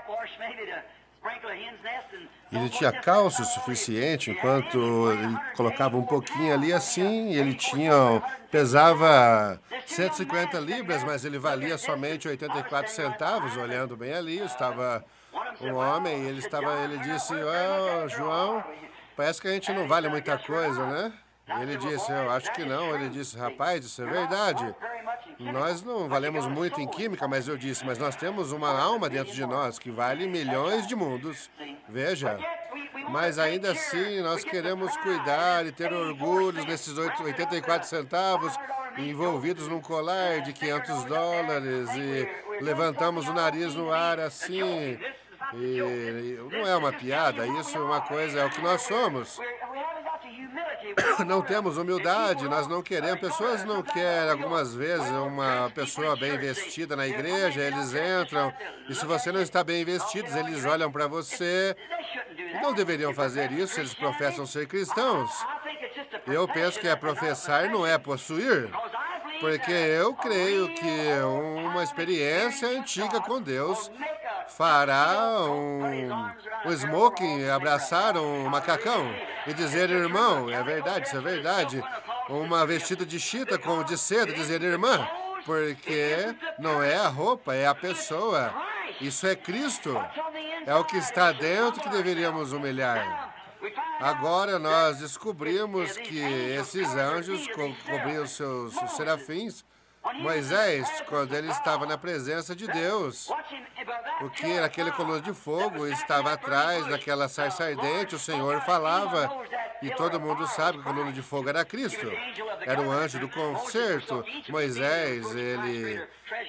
ele tinha calço suficiente, enquanto ele colocava um pouquinho ali assim, ele pesava 150 libras, mas ele valia somente 84 centavos, olhando bem ali, estava um homem, ele disse, João, parece que a gente não vale muita coisa, né? Ele disse, eu acho que não. Ele disse, rapaz, isso é verdade. Nós não valemos muito em química, mas eu disse, mas nós temos uma alma dentro de nós que vale milhões de mundos. Veja, mas ainda assim nós queremos cuidar e ter orgulho nesses 84 centavos envolvidos num colar de $500 e levantamos o nariz no ar assim. E não é uma piada, isso é uma coisa, é o que nós somos. Não temos humildade, nós não queremos, pessoas não querem, algumas vezes, uma pessoa bem vestida na igreja, eles entram, e se você não está bem vestido, eles olham para você, não deveriam fazer isso, eles professam ser cristãos. Eu penso que professar não é possuir, porque eu creio que uma experiência antiga com Deus fará um smoking, abraçar um macacão e dizer, irmão, é verdade, isso é verdade. Uma vestida de chita de seda, dizer, irmã, porque não é a roupa, é a pessoa. Isso é Cristo. É o que está dentro que deveríamos humilhar. Agora nós descobrimos que esses anjos cobriam os serafins. Moisés, quando ele estava na presença de Deus, porque naquele coluna de fogo estava atrás daquela sarça ardente, o Senhor falava E todo mundo sabe que a coluna de fogo era Cristo. Era o anjo do concerto. Moisés, ele...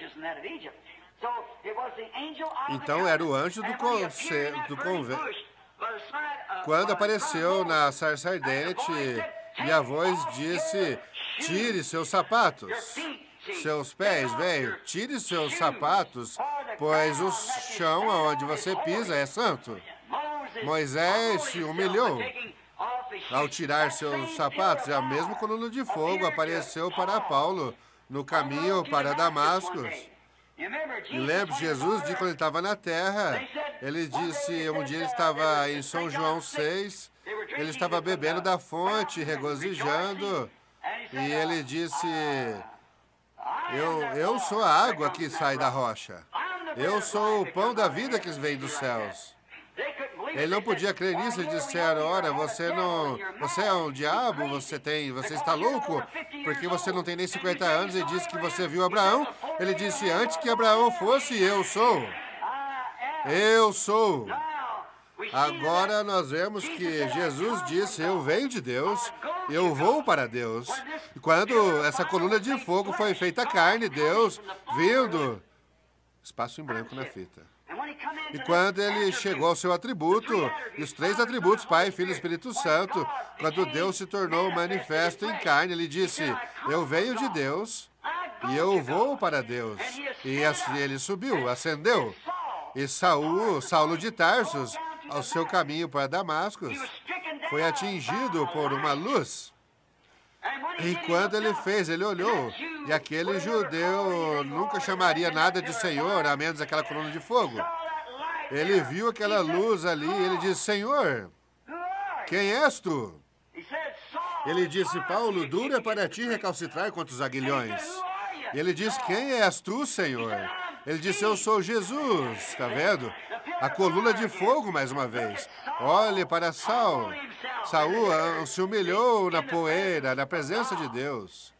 Então era o anjo do concerto. Quando apareceu na sarça ardente, e a voz disse: tire seus sapatos, seus pés, velho, tire seus sapatos, pois o chão onde você pisa é santo. Moisés se humilhou ao tirar seus sapatos, e a mesma coluna de fogo apareceu para Paulo no caminho para Damasco. E lembra, Jesus disse quando ele estava na terra, ele disse, um dia ele estava em São João 6, ele estava bebendo da fonte, regozijando, e ele disse, eu sou a água que sai da rocha, eu sou o pão da vida que vem dos céus. Ele não podia crer nisso, eles disseram, ora, você é um diabo, você está louco, porque você não tem nem 50 anos e disse que você viu Abraão. Ele disse, antes que Abraão fosse, eu sou. Eu sou. Agora nós vemos que Jesus disse, eu venho de Deus, eu vou para Deus. E quando essa coluna de fogo foi feita carne, Deus vindo, espaço em branco na fita. E quando ele chegou ao seu atributo, os 3 atributos, Pai, Filho e Espírito Santo, quando Deus se tornou manifesto em carne, ele disse, eu venho de Deus e eu vou para Deus. E ele subiu, ascendeu. E Saulo de Tarsus, ao seu caminho para Damasco, foi atingido por uma luz. E quando ele fez, ele olhou, e aquele judeu nunca chamaria nada de Senhor, a menos aquela coluna de fogo. Ele viu aquela luz ali, e ele disse, Senhor, quem és tu? Ele disse, Paulo, duro é para ti recalcitrar contra os aguilhões. E ele disse, quem és tu, Senhor? Ele disse, eu sou Jesus, está vendo? A coluna de fogo, mais uma vez. Olhe para Saul se humilhou na poeira, na presença de Deus.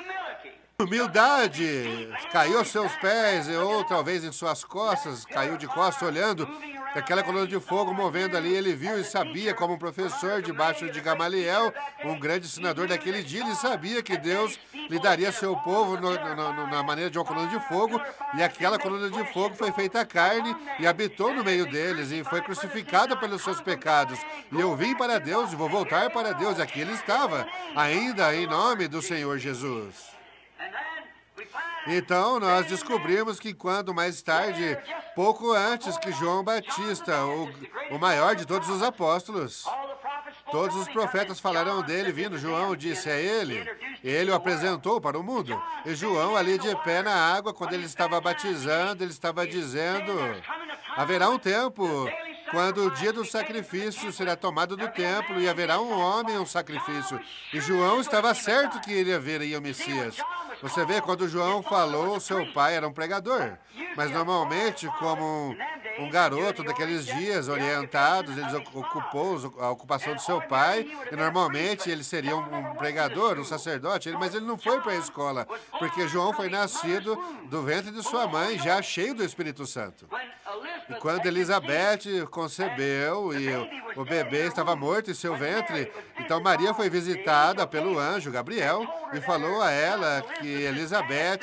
Humildade, caiu aos seus pés, ou talvez em suas costas, caiu de costas olhando aquela coluna de fogo movendo ali. Ele viu e sabia, como um professor debaixo de Gamaliel, um grande ensinador daquele dia, ele sabia que Deus lhe daria seu povo na maneira de uma coluna de fogo, e aquela coluna de fogo foi feita carne e habitou no meio deles, e foi crucificada pelos seus pecados. E eu vim para Deus e vou voltar para Deus. Aqui ele estava, ainda em nome do Senhor Jesus. Então, nós descobrimos que quando mais tarde, pouco antes que João Batista, o maior de todos os apóstolos, todos os profetas falaram dele vindo, João disse a ele, ele o apresentou para o mundo. E João, ali de pé na água, quando ele estava batizando, ele estava dizendo, haverá um tempo quando o dia do sacrifício será tomado do templo e haverá um homem um sacrifício. E João estava certo que ele haveria o Messias. Você vê, quando João falou, seu pai era um pregador. Mas normalmente, como um garoto daqueles dias orientados, ele ocupou a ocupação do seu pai, e normalmente ele seria um pregador, um sacerdote, mas ele não foi para a escola, porque João foi nascido do ventre de sua mãe, já cheio do Espírito Santo. E quando Elizabeth concebeu e o bebê estava morto em seu ventre, então Maria foi visitada pelo anjo Gabriel e falou a ela que Elizabeth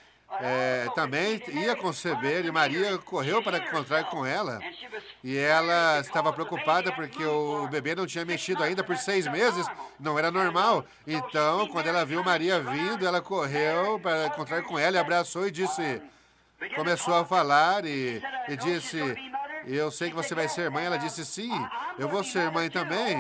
também ia conceber, e Maria correu para encontrar com ela. E ela estava preocupada porque o bebê não tinha mexido ainda por 6 meses, não era normal. Então, quando ela viu Maria vindo, ela correu para encontrar com ela e abraçou e disse... Começou a falar e disse, eu sei que você vai ser mãe. Ela disse, sim, eu vou ser mãe também.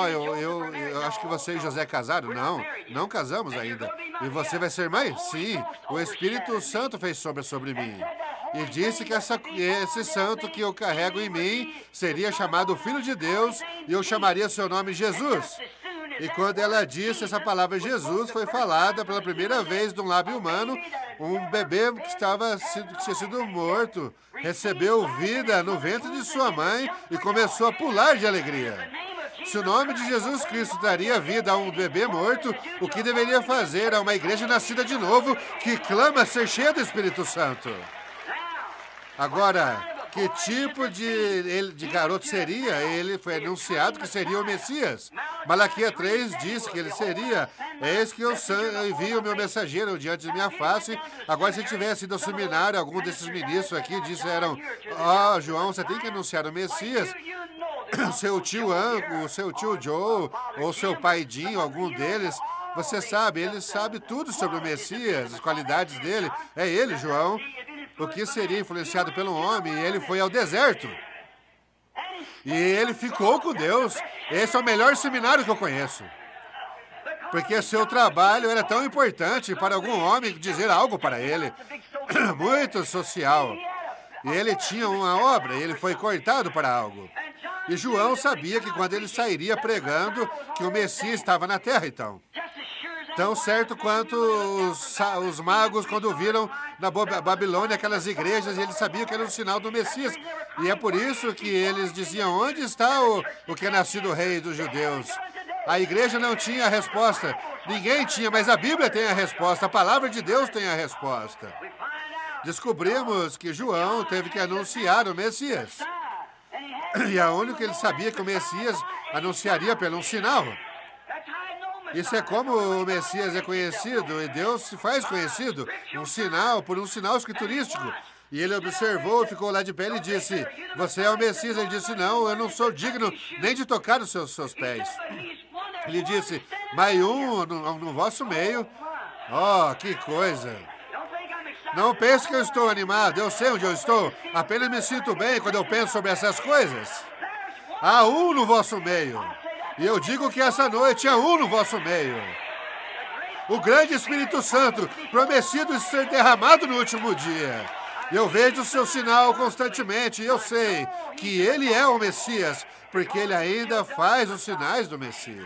Eu acho que você e José casaram. Não casamos ainda. E você vai ser mãe? Sim, o Espírito Santo fez sombra sobre mim. E disse que esse santo que eu carrego em mim seria chamado Filho de Deus, e eu chamaria seu nome Jesus. E quando ela disse essa palavra Jesus, foi falada pela primeira vez de um lábio humano, um bebê que tinha sido morto, recebeu vida no ventre de sua mãe e começou a pular de alegria. Se o nome de Jesus Cristo daria vida a um bebê morto, o que deveria fazer a uma igreja nascida de novo, que clama ser cheia do Espírito Santo? Agora, que tipo de garoto seria. Ele foi anunciado que seria o Messias. Malaquias 3 disse que ele seria. Eis que eu envio o meu mensageiro diante de minha face. Agora, se tivesse ido ao seminário, algum desses ministros aqui disseram: ó, João, você tem que anunciar o Messias. Seu tio Anco, o seu tio Joe, ou seu pai Dinho, algum deles, você sabe, ele sabe tudo sobre o Messias, as qualidades dele. É ele, João, o que seria influenciado pelo homem, e ele foi ao deserto. E ele ficou com Deus. Esse é o melhor seminário que eu conheço. Porque seu trabalho era tão importante para algum homem dizer algo para ele. Muito social. E ele tinha uma obra, e ele foi cortado para algo. E João sabia que quando ele sairia pregando, que o Messias estava na terra, então. Tão certo quanto os magos, quando viram na Babilônia aquelas igrejas, e eles sabiam que era um sinal do Messias. E é por isso que eles diziam: onde está o que é nascido rei dos judeus? A igreja não tinha a resposta. Ninguém tinha, mas a Bíblia tem a resposta. A palavra de Deus tem a resposta. Descobrimos que João teve que anunciar o Messias. E a única que ele sabia que o Messias anunciaria pelo um sinal. Isso é como o Messias é conhecido, e Deus se faz conhecido, um sinal, por um sinal escriturístico. E ele observou, ficou lá de pé e disse: você é o Messias? Ele disse: não, eu não sou digno nem de tocar os seus pés. Ele disse: mas no vosso meio. Oh, que coisa! Não pense que eu estou animado, eu sei onde eu estou. Apenas me sinto bem quando eu penso sobre essas coisas. Há um no vosso meio. E eu digo que essa noite há um no vosso meio. O grande Espírito Santo, prometido ser derramado no último dia. Eu vejo o seu sinal constantemente, e eu sei que ele é o Messias, porque ele ainda faz os sinais do Messias.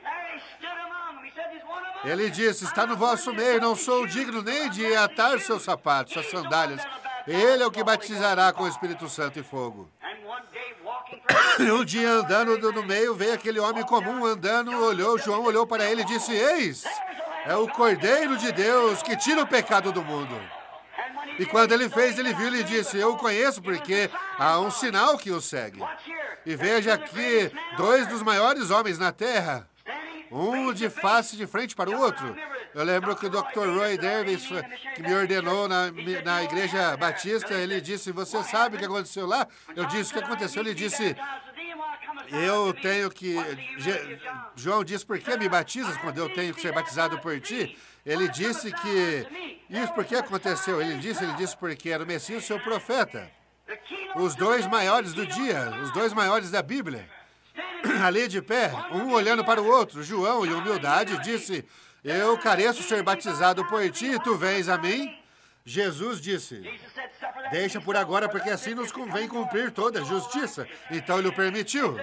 Ele disse: está no vosso meio, não sou digno nem de atar seus sapatos, suas sandálias. Ele é o que batizará com o Espírito Santo e fogo. E um dia, andando no meio, veio aquele homem comum andando, João olhou para ele e disse: eis, é o Cordeiro de Deus que tira o pecado do mundo. E quando ele fez, ele viu e disse: eu o conheço porque há um sinal que o segue. E veja aqui 2 dos maiores homens na terra, um de face de frente para o outro. Eu lembro que o Dr. Roy Davis, que me ordenou na Igreja Batista, ele disse: você sabe o que aconteceu lá? Eu disse: o que aconteceu? Ele disse: eu tenho que... João disse: por que me batizas quando eu tenho que ser batizado por ti? Ele disse que... isso por que aconteceu? Ele disse porque era o Messias, o seu profeta. Os 2 maiores do dia, os 2 maiores da Bíblia, ali de pé, um olhando para o outro. João, em humildade, disse: eu careço ser batizado por ti, e tu vens a mim? Jesus disse: deixa por agora, porque assim nos convém cumprir toda a justiça. Então ele o permitiu.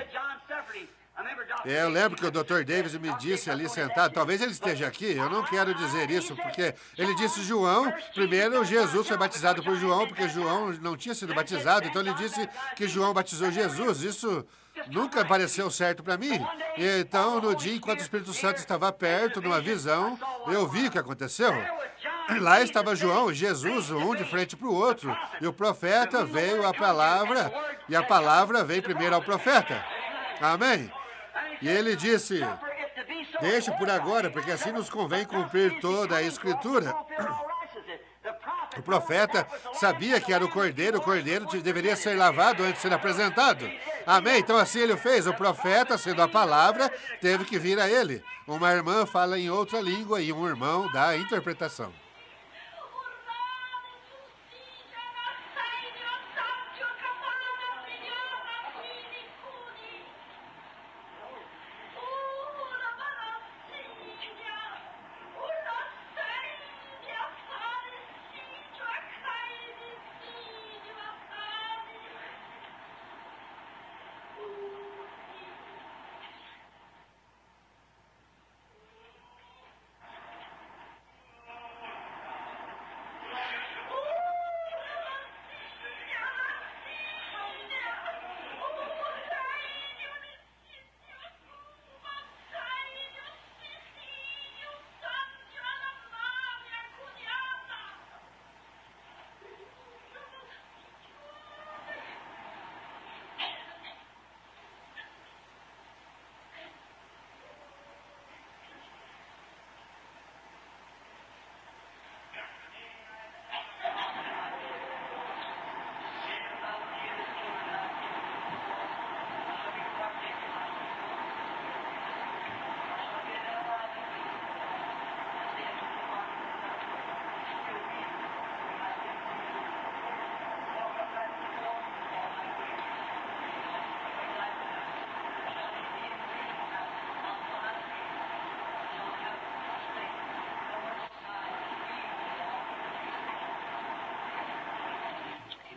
Eu lembro que o Dr. Davis me disse ali sentado, talvez ele esteja aqui, eu não quero dizer isso, porque ele disse: João, primeiro Jesus foi batizado por João, porque João não tinha sido batizado, então ele disse que João batizou Jesus. Isso nunca pareceu certo para mim. E então, no dia, enquanto o Espírito Santo estava perto, numa visão, eu vi o que aconteceu. Lá estava João e Jesus, um de frente para o outro, e o profeta veio à palavra, e a palavra veio primeiro ao profeta. Amém? E ele disse: deixa por agora, porque assim nos convém cumprir toda a Escritura. O profeta sabia que era o cordeiro deveria ser lavado antes de ser apresentado. Amém? Então assim ele fez. O profeta, sendo a palavra, teve que vir a ele. Uma irmã fala em outra língua e um irmão dá a interpretação.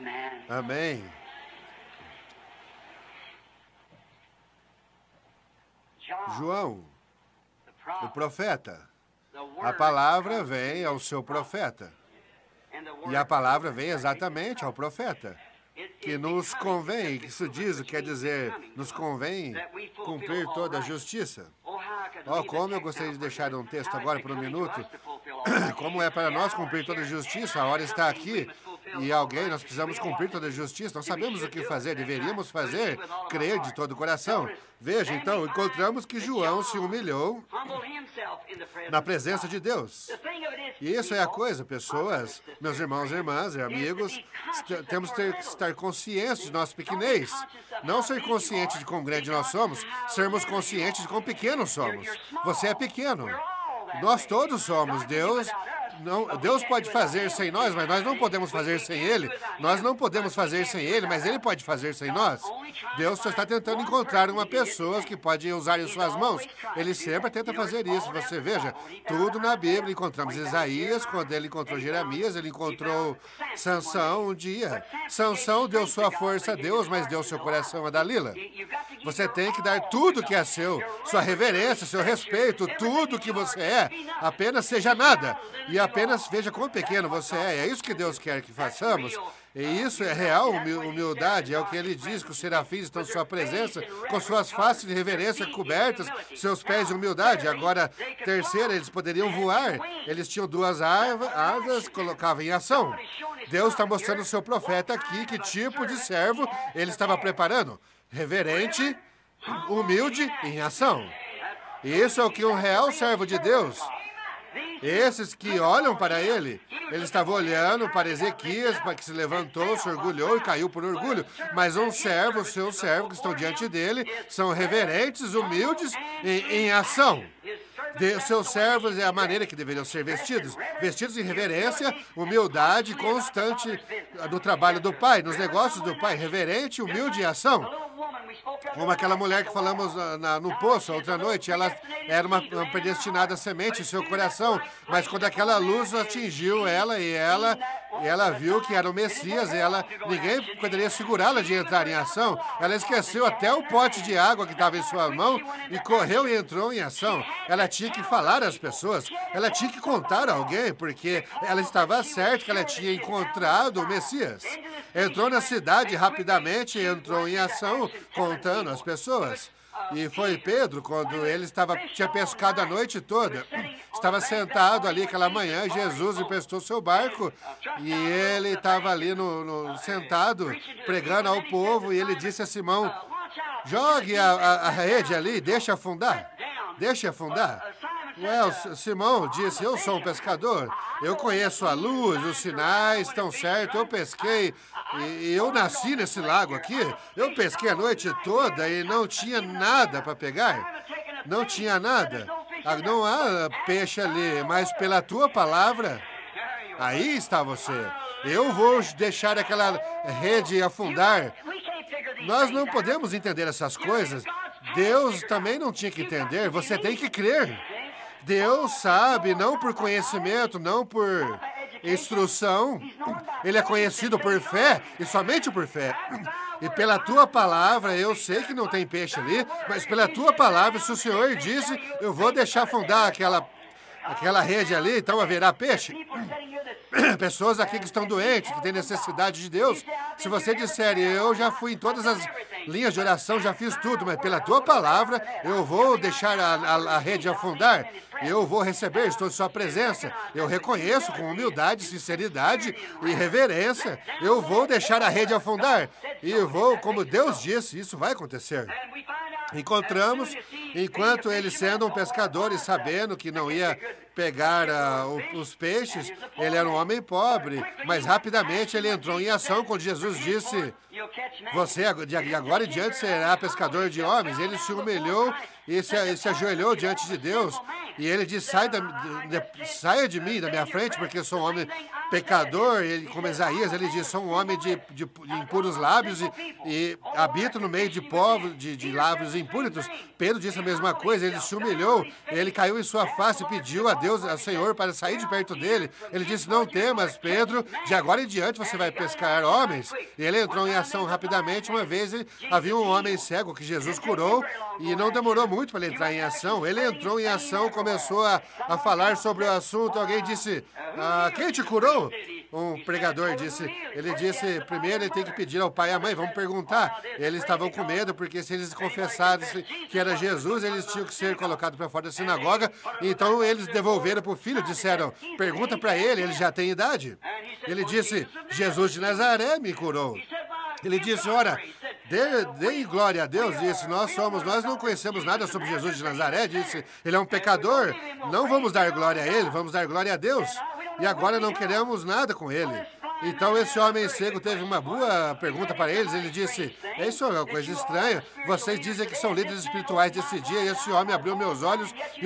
Amém. João, o profeta. A palavra vem ao seu profeta. E a palavra vem exatamente ao profeta. Que nos convém, que isso diz, quer dizer, nos convém cumprir toda a justiça. Oh, como eu gostaria de deixar um texto agora por um minuto. Como é para nós cumprir toda a justiça, a hora está aqui. E nós precisamos cumprir toda a justiça. Nós sabemos o que fazer, deveríamos fazer, crer de todo o coração. Veja, então, encontramos que João se humilhou na presença de Deus. E isso é a coisa, pessoas, meus irmãos e irmãs e amigos, temos que estar conscientes de nossa pequenez. Não ser consciente de quão grande nós somos, sermos conscientes de quão pequenos somos. Você é pequeno. Nós todos somos. Deus pode fazer sem nós, mas nós não podemos fazer sem Ele. Nós não podemos fazer sem Ele, mas Ele pode fazer sem nós. Deus só está tentando encontrar uma pessoa que pode usar em suas mãos. Ele sempre tenta fazer isso. Você veja, tudo na Bíblia. Encontramos Isaías, quando ele encontrou Jeremias, ele encontrou Sansão um dia. Sansão deu sua força a Deus, mas deu seu coração a Dalila. Você tem que dar tudo que é seu, sua reverência, seu respeito, tudo que você é. Apenas seja nada. E apenas veja quão pequeno você é. É isso que Deus quer que façamos. E isso é real humildade. É o que ele diz, que os serafins estão em sua presença, com suas faces de reverência cobertas, seus pés de humildade. Agora, terceira, eles poderiam voar. Eles tinham duas asas, colocavam em ação. Deus está mostrando o seu profeta aqui que tipo de servo ele estava preparando. Reverente, humilde e em ação. Isso é o que um real servo de Deus. Esses que olham para ele estava olhando para Ezequias, para que se levantou, se orgulhou e caiu por orgulho. Mas um servo, o seu servo que estão diante dele, são reverentes, humildes e em ação. Seus servos é a maneira que deveriam ser vestidos. Vestidos em reverência, humildade constante no trabalho do Pai, nos negócios do Pai. Reverente, humilde e ação. Como aquela mulher que falamos no poço outra noite, ela era uma predestinada semente em seu coração, mas quando aquela luz atingiu ela e ela viu que era o Messias, ninguém poderia segurá-la de entrar em ação. Ela esqueceu até o pote de água que estava em sua mão e correu e entrou em ação. Ela tinha que falar às pessoas, ela tinha que contar a alguém, porque ela estava certa que ela tinha encontrado o Messias. Entrou na cidade rapidamente, entrou em ação, contando às pessoas. E foi Pedro, quando ele tinha pescado a noite toda, estava sentado ali aquela manhã, Jesus emprestou seu barco, e ele estava ali sentado, pregando ao povo, e ele disse a Simão, jogue a rede ali, deixe afundar. Simão disse, eu sou um pescador, eu conheço a luz, os sinais estão certos, eu pesquei, e eu nasci nesse lago aqui, eu pesquei a noite toda e não tinha nada para pegar, não tinha nada, não há peixe ali, mas pela tua palavra, aí está você, eu vou deixar aquela rede afundar. Nós não podemos entender essas coisas, Deus também não tinha que entender, você tem que crer. Deus sabe, não por conhecimento, não por instrução. Ele é conhecido por fé e somente por fé. E pela tua palavra, eu sei que não tem peixe ali, mas pela tua palavra, se o Senhor disse, eu vou deixar afundar aquela rede ali, então haverá peixe. Pessoas aqui que estão doentes, que têm necessidade de Deus, se você disser, eu já fui em todas as linhas de oração, já fiz tudo, mas pela tua palavra, eu vou deixar a rede afundar, eu vou receber, estou em sua presença, eu reconheço com humildade, sinceridade e reverência, eu vou deixar a rede afundar, e eu vou, como Deus disse, isso vai acontecer. Encontramos, enquanto ele sendo um pescador e sabendo que não ia pegar os peixes, ele era um homem pobre, mas rapidamente ele entrou em ação quando Jesus disse, você de agora em diante será pescador de homens. Ele se humilhou e se ajoelhou diante de Deus. E ele diz, saia de mim, da minha frente, porque eu sou um homem pecador. Ele, como Isaías, ele diz, sou um homem de impuros lábios e habito no meio de povos, de lábios impúritos. Pedro disse a mesma coisa, ele se humilhou, ele caiu em sua face e pediu a Deus, ao Senhor, para sair de perto dele. Ele disse, não temas, Pedro, de agora em diante você vai pescar homens. E ele entrou em ação rapidamente. Uma vez havia um homem cego que Jesus curou e não demorou muito para ele entrar em ação. Ele entrou em ação, começou a falar sobre o assunto. Alguém disse, quem te curou? Um pregador disse, ele disse, primeiro ele tem que pedir ao pai e à mãe, vamos perguntar. Eles estavam com medo, porque se eles confessassem que era Jesus, eles tinham que ser colocados para fora da sinagoga. Então eles devolveram para o filho, disseram, pergunta para ele já tem idade. Ele disse, Jesus de Nazaré me curou. Ele disse, ora, dê glória a Deus, disse, nós não conhecemos nada sobre Jesus de Nazaré, disse, ele é um pecador, não vamos dar glória a ele, vamos dar glória a Deus. E agora não queremos nada com ele. Então esse homem cego teve uma boa pergunta para eles, ele disse, isso é uma coisa estranha, vocês dizem que são líderes espirituais desse dia, e esse homem abriu meus olhos, e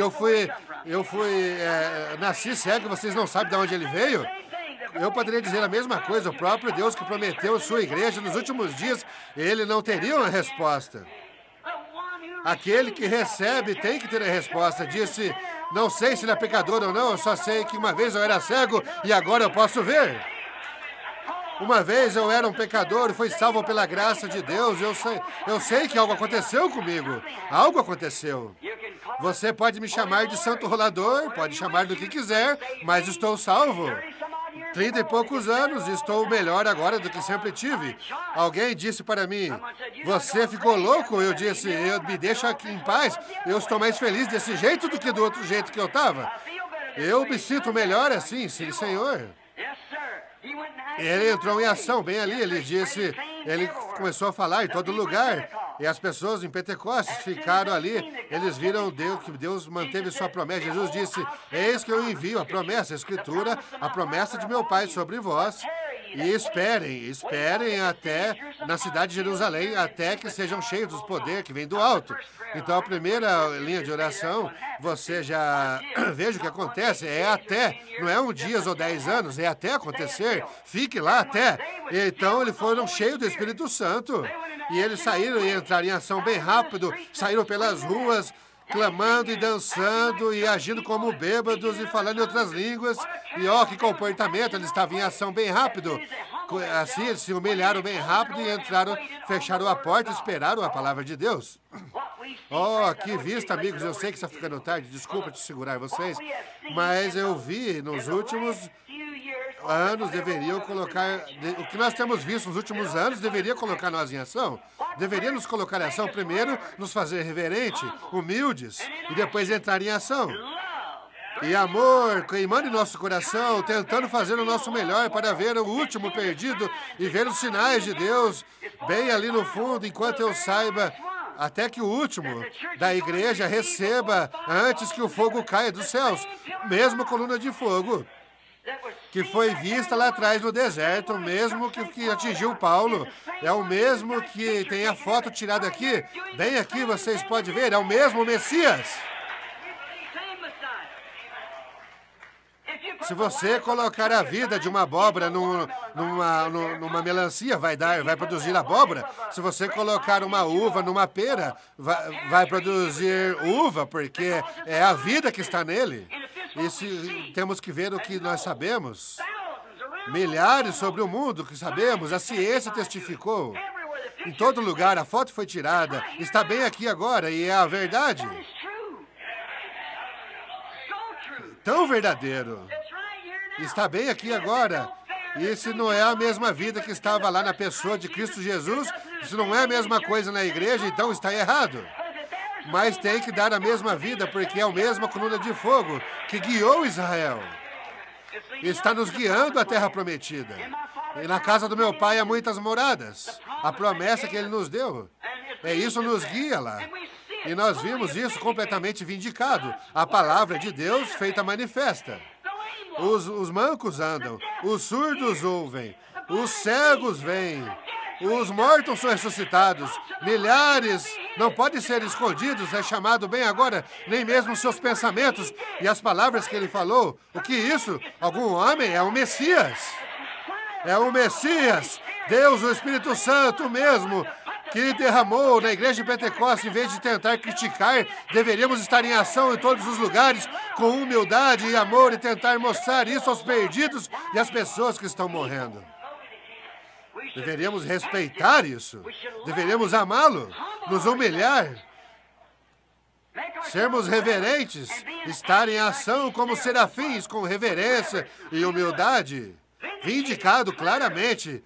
nasci cego, vocês não sabem de onde ele veio? Eu poderia dizer a mesma coisa, o próprio Deus que prometeu sua igreja nos últimos dias, ele não teria uma resposta. Aquele que recebe tem que ter a resposta. Disse, não sei se ele é pecador ou não, eu só sei que uma vez eu era cego e agora eu posso ver. Uma vez eu era um pecador e fui salvo pela graça de Deus. Eu sei que algo aconteceu comigo. Algo aconteceu. Você pode me chamar de santo rolador, pode chamar do que quiser, mas estou salvo. 30 e poucos anos, estou melhor agora do que sempre tive. Alguém disse para mim, você ficou louco? Eu disse, me deixa aqui em paz. Eu estou mais feliz desse jeito do que do outro jeito que eu estava. Eu me sinto melhor assim, sim, Senhor. Ele entrou em ação bem ali, ele começou a falar em todo lugar. E as pessoas em Pentecostes ficaram ali, eles viram que Deus manteve sua promessa. Jesus disse, eis que eu envio a promessa, a Escritura, a promessa de meu Pai sobre vós. E esperem até na cidade de Jerusalém, até que sejam cheios dos poderes que vem do alto. Então, a primeira linha de oração, você já veja o que acontece, é até, não é 1 dia ou 10 anos, é até acontecer, fique lá até. E então, eles foram cheios do Espírito Santo, e eles saíram e entraram em ação bem rápido, saíram pelas ruas, clamando e dançando e agindo como bêbados e falando em outras línguas. E que comportamento, eles estavam em ação bem rápido. Assim, eles se humilharam bem rápido e entraram, fecharam a porta e esperaram a palavra de Deus. Que vista, amigos, eu sei que está ficando tarde, desculpa te segurar vocês, mas eu vi nos últimos anos deveriam colocar, o que nós temos visto nos últimos anos deveria colocar nós em ação. Deveria nos colocar em ação, primeiro nos fazer reverente, humildes, e depois entrar em ação. E amor, queimando em nosso coração, tentando fazer o nosso melhor para ver o último perdido e ver os sinais de Deus bem ali no fundo, enquanto eu saiba, até que o último da igreja receba antes que o fogo caia dos céus, mesmo coluna de fogo que foi vista lá atrás no deserto, o mesmo que atingiu Paulo, é o mesmo que tem a foto tirada aqui, bem aqui vocês podem ver, é o mesmo Messias. Se você colocar a vida de uma abóbora numa melancia, vai produzir abóbora. Se você colocar uma uva numa pera, vai produzir uva, porque é a vida que está nele. E temos que ver o que nós sabemos. Milhares sobre o mundo que sabemos, a ciência testificou. Em todo lugar, a foto foi tirada, está bem aqui agora e é a verdade. Tão verdadeiro. Está bem aqui agora. E se não é a mesma vida que estava lá na pessoa de Cristo Jesus, se não é a mesma coisa na igreja, então está errado. Mas tem que dar a mesma vida, porque é a mesma coluna de fogo que guiou Israel. Está nos guiando à terra prometida. E na casa do meu pai há muitas moradas. A promessa que ele nos deu. Isso nos guia lá. E nós vimos isso completamente vindicado. A palavra de Deus feita manifesta. Os mancos andam, os surdos ouvem, os cegos veem, Os mortos são ressuscitados. Milhares não podem ser escondidos. É chamado bem agora, nem mesmo os seus pensamentos e as palavras que ele falou. O que é isso? Algum homem? É o Messias. É o Messias. Deus, o Espírito Santo mesmo, que derramou na igreja de Pentecostes. Em vez de tentar criticar, deveríamos estar em ação em todos os lugares, com humildade e amor, e tentar mostrar isso aos perdidos e às pessoas que estão morrendo. Deveríamos respeitar isso. Deveríamos amá-lo, nos humilhar, sermos reverentes, estar em ação como serafins, com reverência e humildade, vindicado claramente,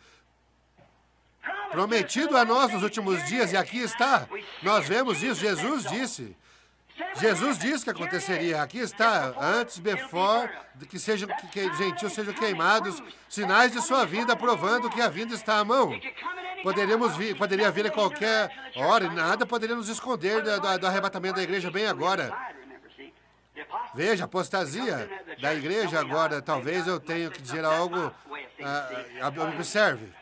prometido a nós nos últimos dias, e aqui está. Nós vemos isso, Jesus disse. Jesus disse que aconteceria. Aqui está, antes, before, que gentios sejam queimados, sinais de sua vinda, provando que a vinda está à mão. Poderia vir a qualquer hora, e nada poderia nos esconder do arrebatamento da igreja bem agora. Veja, apostasia da igreja agora. Talvez eu tenha que dizer algo. Observe.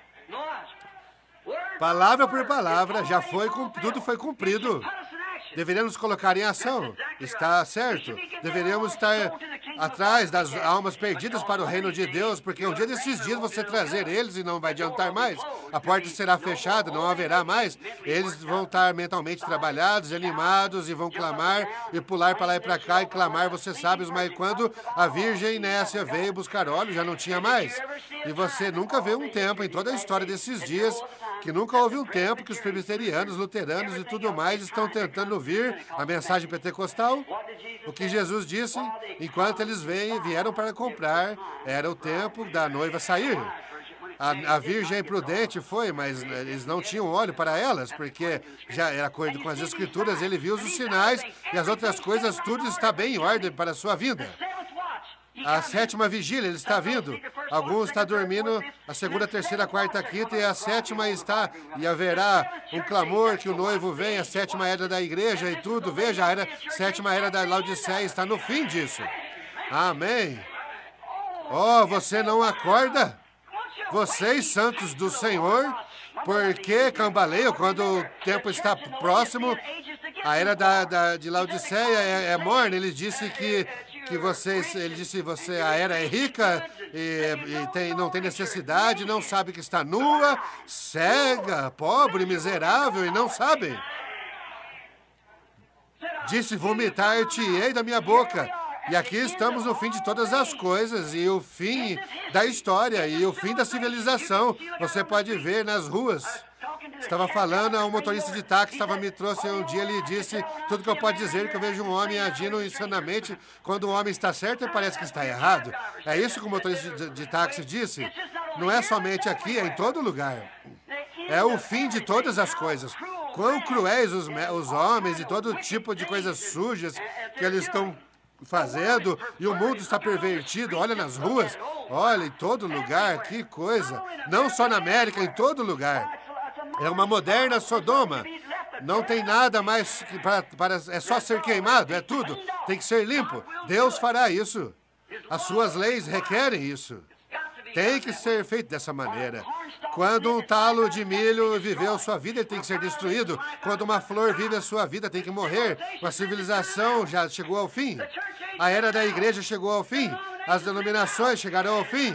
Palavra por palavra, tudo foi cumprido. Deveríamos colocar em ação. Está certo. Deveríamos estar atrás das almas perdidas para o reino de Deus, porque um dia desses dias você trazer eles e não vai adiantar mais. A porta será fechada, não haverá mais. Eles vão estar mentalmente trabalhados, animados, e vão clamar e pular para lá e para cá e clamar, você sabe, mas quando a Virgem Nécia veio buscar óleo, já não tinha mais. E você nunca vê um tempo em toda a história desses dias, que nunca houve um tempo que os presbiterianos, luteranos e tudo mais estão tentando ouvir a mensagem pentecostal. O que Jesus disse, enquanto eles vieram para comprar, era o tempo da noiva sair. A virgem prudente foi, mas eles não tinham óleo para elas, porque já era acordo com as escrituras, ele viu os sinais e as outras coisas, tudo está bem em ordem para a sua vinda. A 7ª vigília, ele está vindo. Alguns estão dormindo, a 2ª, 3ª, 4ª, 5ª, e a 7ª está, e haverá um clamor que o noivo vem, a 7ª era da igreja e tudo. Veja, a 7ª era da Laodiceia, está no fim disso. Amém. Oh, você não acorda? Vocês, santos do Senhor, porque cambaleiam quando o tempo está próximo? A era de Laodiceia é morna. Ele disse a era é rica e não tem necessidade, não sabe que está nua, cega, pobre, miserável e não sabe. Disse, vomitar-te-ei da minha boca. E aqui estamos no fim de todas as coisas, e o fim da história, e o fim da civilização. Você pode ver nas ruas. Estava falando, um motorista de táxi me trouxe um dia, ele disse, tudo que eu posso dizer, que eu vejo um homem agindo insanamente, quando o homem está certo, ele parece que está errado. É isso que o motorista de táxi disse. Não é somente aqui, é em todo lugar. É o fim de todas as coisas. Quão cruéis os homens e todo tipo de coisas sujas que eles estão fazendo, e o mundo está pervertido. Olha nas ruas, olha em todo lugar, que coisa. Não só na América, em todo lugar. É uma moderna Sodoma. Não tem nada mais é só ser queimado, é tudo. Tem que ser limpo. Deus fará isso. As suas leis requerem isso. Tem que ser feito dessa maneira. Quando um talo de milho viveu sua vida, ele tem que ser destruído. Quando uma flor vive a sua vida, tem que morrer. A civilização já chegou ao fim. A era da igreja chegou ao fim. As denominações chegarão ao fim.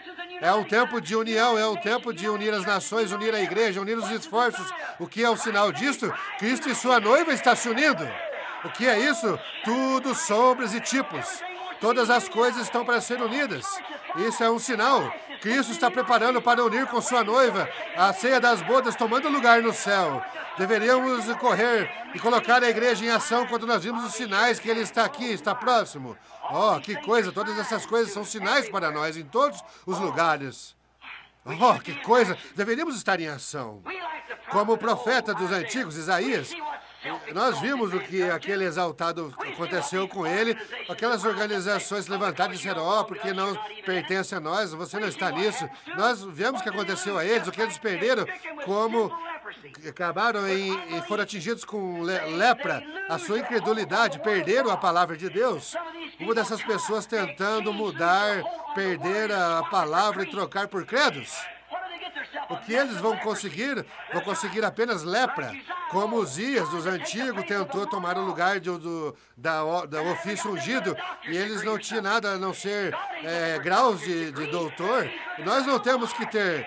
É um tempo de união, é um tempo de unir as nações, unir a igreja, unir os esforços. O que é o sinal disto? Cristo e sua noiva estão se unindo. O que é isso? Tudo sombras e tipos. Todas as coisas estão para ser unidas. Isso é um sinal. Cristo está preparando para unir com sua noiva a ceia das bodas, tomando lugar no céu. Deveríamos correr e colocar a igreja em ação quando nós vimos os sinais que ele está aqui, está próximo. Oh, que coisa! Todas essas coisas são sinais para nós em todos os lugares. Oh, que coisa! Deveríamos estar em ação. Como o profeta dos antigos, Isaías, nós vimos o que aquele exaltado aconteceu com ele. Aquelas organizações levantaram e disseram, porque não pertence a nós, você não está nisso. Nós vemos o que aconteceu a eles, o que eles perderam, como acabaram e foram atingidos com lepra, a sua incredulidade, perderam a palavra de Deus. Uma dessas pessoas tentando mudar, perder a palavra e trocar por credos. O que eles vão conseguir apenas lepra, como Uzias, dos antigos, tentou tomar o lugar do ofício ungido, e eles não tinham nada a não ser graus de doutor. Nós não temos que ter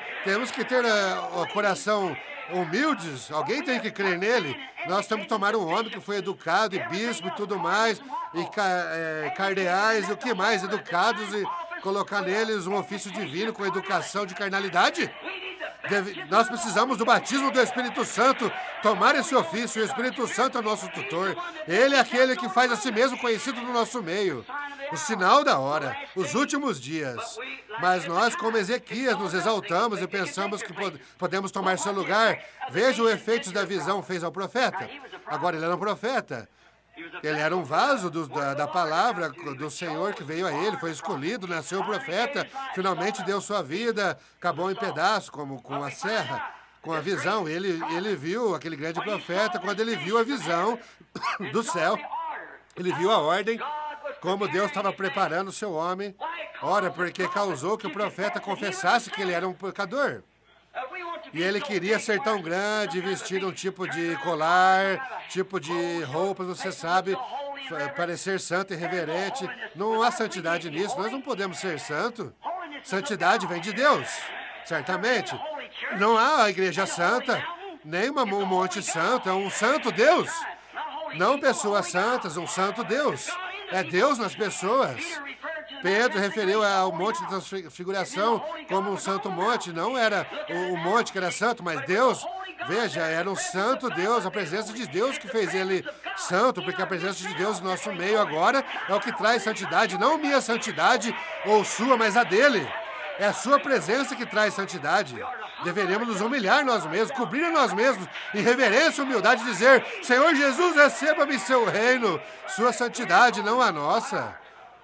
o coração humildes, alguém tem que crer nele. Nós temos que tomar um homem que foi educado, e bispo e tudo mais, e cardeais, e o que mais, educados, e colocar neles um ofício divino com educação de carnalidade. Nós precisamos do batismo do Espírito Santo, tomar esse ofício. O Espírito Santo é o nosso tutor. Ele é aquele que faz a si mesmo conhecido no nosso meio. O sinal da hora, os últimos dias. Mas nós, como Ezequias, nos exaltamos e pensamos que podemos tomar seu lugar. Veja o efeito da visão fez ao profeta. Agora ele era um profeta. Ele era um vaso da palavra do Senhor que veio a ele, foi escolhido, nasceu profeta, finalmente deu sua vida, acabou em pedaços, como com a serra, com a visão. Ele viu aquele grande profeta, quando ele viu a visão do céu, ele viu a ordem, como Deus estava preparando o seu homem. Ora, porque causou que o profeta confessasse que ele era um pecador. E ele queria ser tão grande, vestir um tipo de colar, tipo de roupas, você sabe, parecer santo e reverente. Não há santidade nisso, nós não podemos ser santo. Santidade vem de Deus, certamente. Não há a igreja santa, nem um monte santo, é um santo Deus. Não pessoas santas, um santo Deus. É Deus nas pessoas. Pedro referiu ao monte de transfiguração como um santo monte. Não era o monte que era santo, mas Deus, veja, era um santo Deus, a presença de Deus que fez ele santo, porque a presença de Deus no nosso meio agora é o que traz santidade, não minha santidade ou sua, mas a dele. É a sua presença que traz santidade. Deveremos nos humilhar nós mesmos, cobrir nós mesmos, em reverência e humildade, dizer: Senhor Jesus, receba-me seu reino, sua santidade, não a nossa.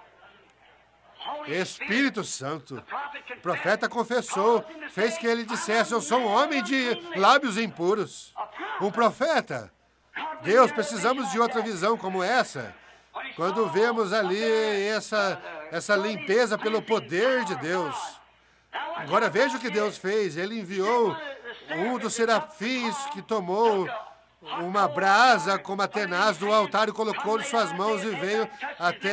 Espírito Santo, o profeta confessou, fez que ele dissesse: eu sou um homem de lábios impuros. Um profeta. Deus, precisamos de outra visão como essa. Quando vemos ali essa limpeza pelo poder de Deus. Agora veja o que Deus fez. Ele enviou um dos serafins que tomou uma brasa como a tenaz do altar e colocou em suas mãos e veio até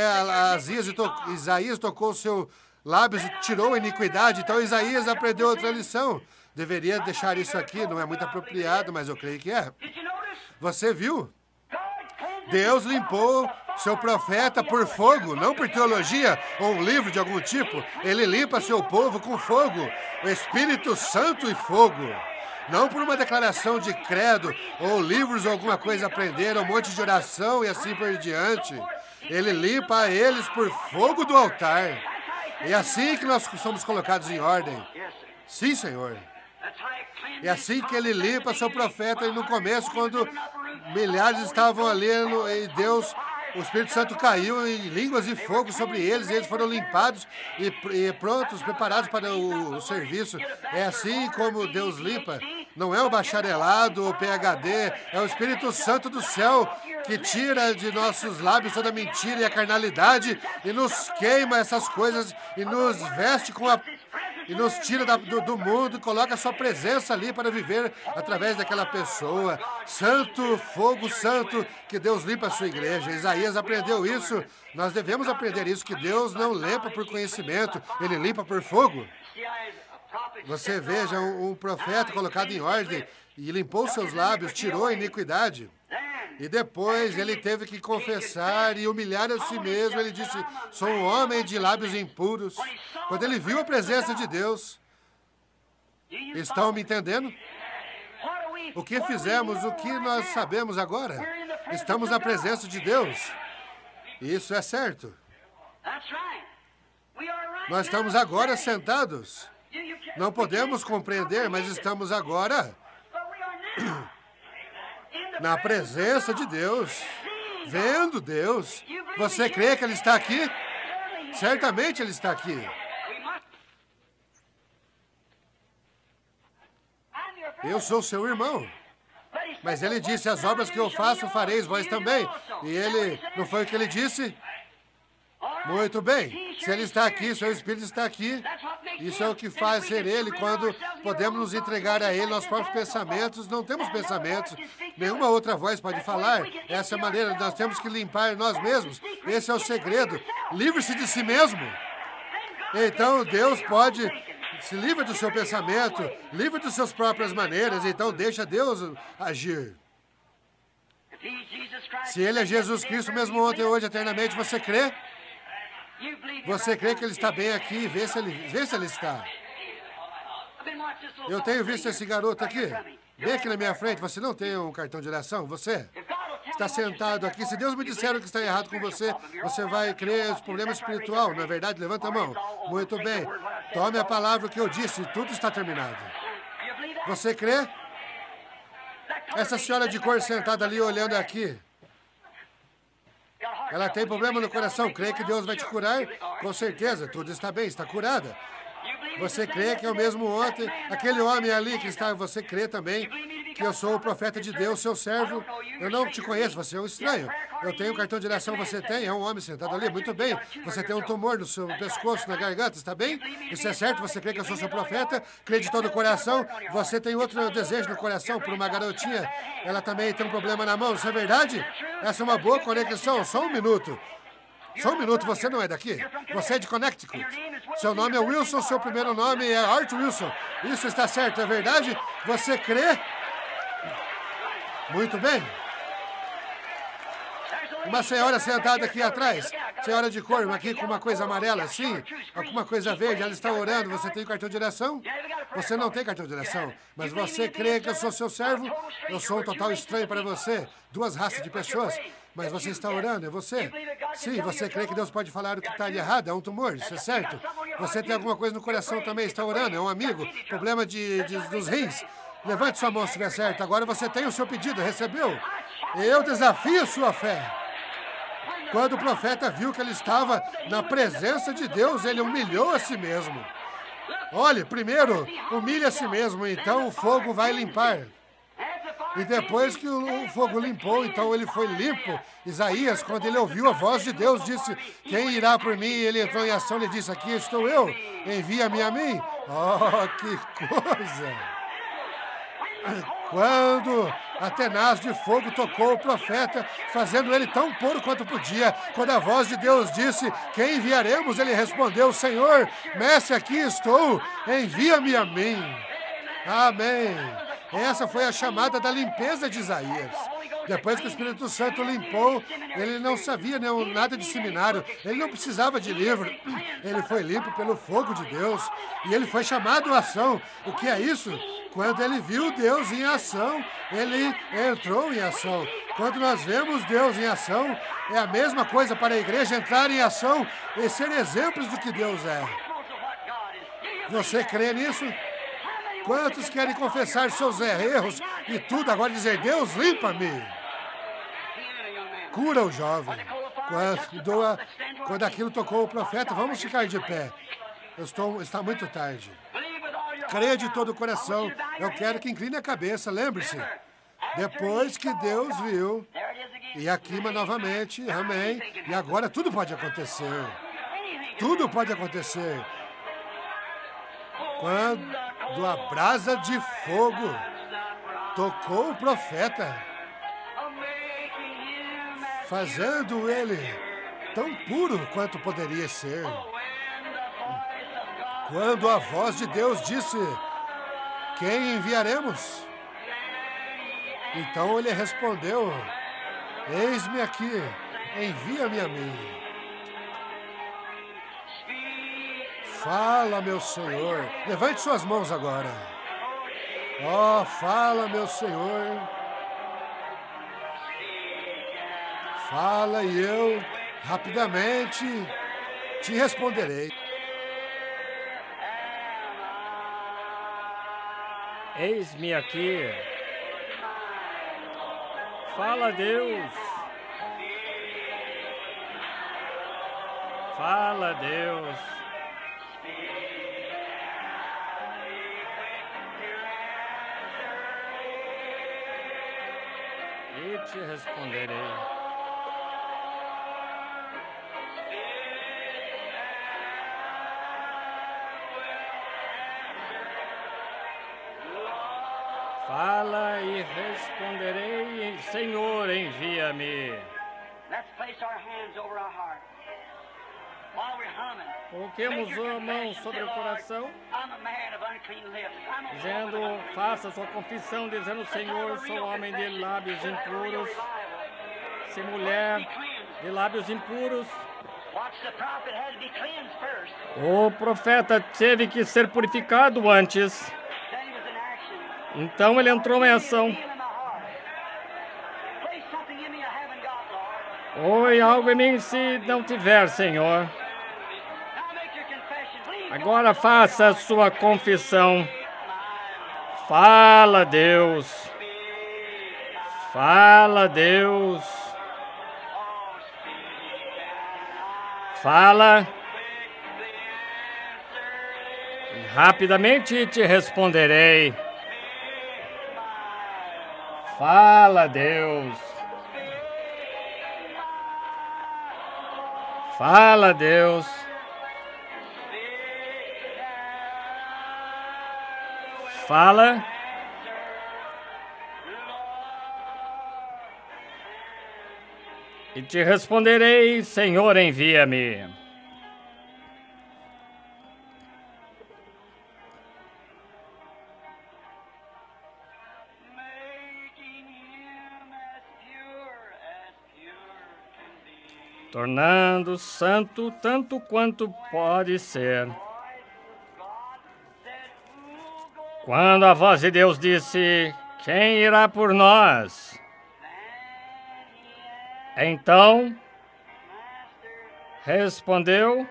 Isaías tocou o seu lábios e tirou a iniquidade. Então Isaías aprendeu outra lição. Deveria deixar isso aqui, não é muito apropriado, mas eu creio que é. Você viu? Deus limpou seu profeta por fogo, não por teologia ou um livro de algum tipo. Ele limpa seu povo com fogo, o Espírito Santo e fogo. Não por uma declaração de credo, ou livros ou alguma coisa aprenderam, um monte de oração e assim por diante. Ele limpa eles por fogo do altar. É assim que nós somos colocados em ordem. Sim, Senhor. É assim que ele limpa seu profeta. E no começo, quando milhares estavam ali, e Deus, o Espírito Santo caiu em línguas de fogo sobre eles, e eles foram limpados e prontos, preparados para o serviço. É assim como Deus limpa. Não é o bacharelado, o PhD, é o Espírito Santo do céu que tira de nossos lábios toda a mentira e a carnalidade e nos queima essas coisas e nos veste e nos tira do mundo e coloca a sua presença ali para viver através daquela pessoa. Santo, fogo santo, que Deus limpa a sua igreja. Isaías aprendeu isso. Nós devemos aprender isso, que Deus não limpa por conhecimento, Ele limpa por fogo. Você veja um profeta colocado em ordem e limpou seus lábios, tirou a iniquidade. E depois ele teve que confessar e humilhar a si mesmo. Ele disse: sou um homem de lábios impuros. Quando ele viu a presença de Deus, estão me entendendo? O que fizemos, o que nós sabemos agora? Estamos na presença de Deus. Isso é certo. Nós estamos agora sentados. Não podemos compreender, mas estamos agora na presença de Deus, vendo Deus. Você crê que Ele está aqui? Certamente Ele está aqui. Eu sou seu irmão. Mas Ele disse: as obras que eu faço, fareis vós também. E Ele, não foi o que Ele disse? Muito bem. Se Ele está aqui, seu Espírito está aqui. Isso é o que faz ser Ele quando podemos nos entregar a Ele, nossos próprios pensamentos. Não temos pensamentos, nenhuma outra voz pode falar. Essa é a maneira, nós temos que limpar nós mesmos. Esse é o segredo. Livre-se de si mesmo. Então Deus pode se livre do seu pensamento, livre das suas próprias maneiras. Então deixa Deus agir. Se Ele é Jesus Cristo, mesmo ontem, hoje, eternamente, você crê? Você crê que Ele está bem aqui? Vê se Ele está. Eu tenho visto esse garoto aqui, bem aqui na minha frente. Você não tem um cartão de oração? Você está sentado aqui. Se Deus me disser o que está errado com você, você vai crer esse problema espiritual. Não é verdade? Levanta a mão. Muito bem. Tome a palavra que eu disse. Tudo está terminado. Você crê? Essa senhora de cor sentada ali olhando aqui, ela tem problema no coração. Crê que Deus vai te curar? Com certeza. Tudo está bem. Está curada. Você crê que é o mesmo ontem? Aquele homem ali que está... Você crê também que eu sou o profeta de Deus, seu servo? Eu não te conheço, você é um estranho. Eu tenho um cartão de oração, você tem? É um homem sentado ali, muito bem. Você tem um tumor no seu pescoço, na garganta, está bem? Isso é certo? Você crê que eu sou seu profeta? Crê de todo o coração? Você tem outro desejo no coração por uma garotinha? Ela também tem um problema na mão, isso é verdade? Essa é uma boa conexão, só um minuto. Só um minuto, você não é daqui? Você é de Connecticut. Seu nome é Wilson, seu primeiro nome é Art Wilson. Isso está certo, é verdade? Você crê? Muito bem. Uma senhora sentada aqui atrás, senhora de cor, aqui com uma coisa amarela assim, alguma coisa verde, ela está orando. Você tem cartão de oração? Você não tem cartão de oração, mas você crê que eu sou seu servo? Eu sou um total estranho para você, duas raças de pessoas, mas você está orando, é você? Sim, você crê que Deus pode falar o que está ali errado, é um tumor, isso é certo? Você tem alguma coisa no coração também, está orando, é um amigo, problema dos rins. Levante sua mão se estiver certo. Agora você tem o seu pedido, recebeu? Eu desafio sua fé. Quando o profeta viu que ele estava na presença de Deus, ele humilhou a si mesmo. Olhe, primeiro, humilhe a si mesmo, então o fogo vai limpar. E depois que o fogo limpou, então ele foi limpo. Isaías, quando ele ouviu a voz de Deus, disse: quem irá por mim? Ele entrou em ação e disse: aqui estou eu, envia-me a mim. Oh, que coisa! Quando a tenaz de fogo tocou o profeta, fazendo ele tão puro quanto podia, quando a voz de Deus disse: quem enviaremos? Ele respondeu: Senhor, mestre, aqui estou, envia-me a mim. Amém. Essa foi a chamada da limpeza de Isaías. Depois que o Espírito Santo limpou, ele não sabia nada de seminário, ele não precisava de livro. Ele foi limpo pelo fogo de Deus e ele foi chamado à ação. O que é isso? Quando ele viu Deus em ação, ele entrou em ação. Quando nós vemos Deus em ação, é a mesma coisa para a igreja entrar em ação e ser exemplos do que Deus é. Você crê nisso? Quantos querem confessar seus erros e tudo, agora dizer: Deus, limpa-me? Cura o jovem. Quando aquilo tocou o profeta, vamos ficar de pé. Está muito tarde. Creia de todo o coração. Eu quero que incline a cabeça, lembre-se. Depois que Deus viu, e a queima novamente, amém. E agora tudo pode acontecer. Tudo pode acontecer. Quando a brasa de fogo tocou o profeta, fazendo ele tão puro quanto poderia ser. Quando a voz de Deus disse: quem enviaremos? Então ele respondeu: eis-me aqui, envia-me a mim. Fala, meu Senhor. Levante suas mãos agora. Oh, fala, meu Senhor. Fala e eu rapidamente te responderei. Eis-me aqui. Fala, Deus. Fala, Deus. E te responderei. Fala e responderei, Senhor, envia-me. Coloquemos a mão sobre o coração, dizendo, faça sua confissão, dizendo, Senhor, sou homem de lábios impuros, se mulher de lábios impuros. O profeta teve que ser purificado antes. Então ele entrou em ação. Oi, algo em mim se não tiver, Senhor. Agora faça a sua confissão. Fala, Deus. Fala, Deus. Fala. E rapidamente te responderei. Fala, Deus. Fala, Deus. Fala. E te responderei, Senhor, envia-me. Tornando santo tanto quanto pode ser. Quando a voz de Deus disse, quem irá por nós? Então, respondeu,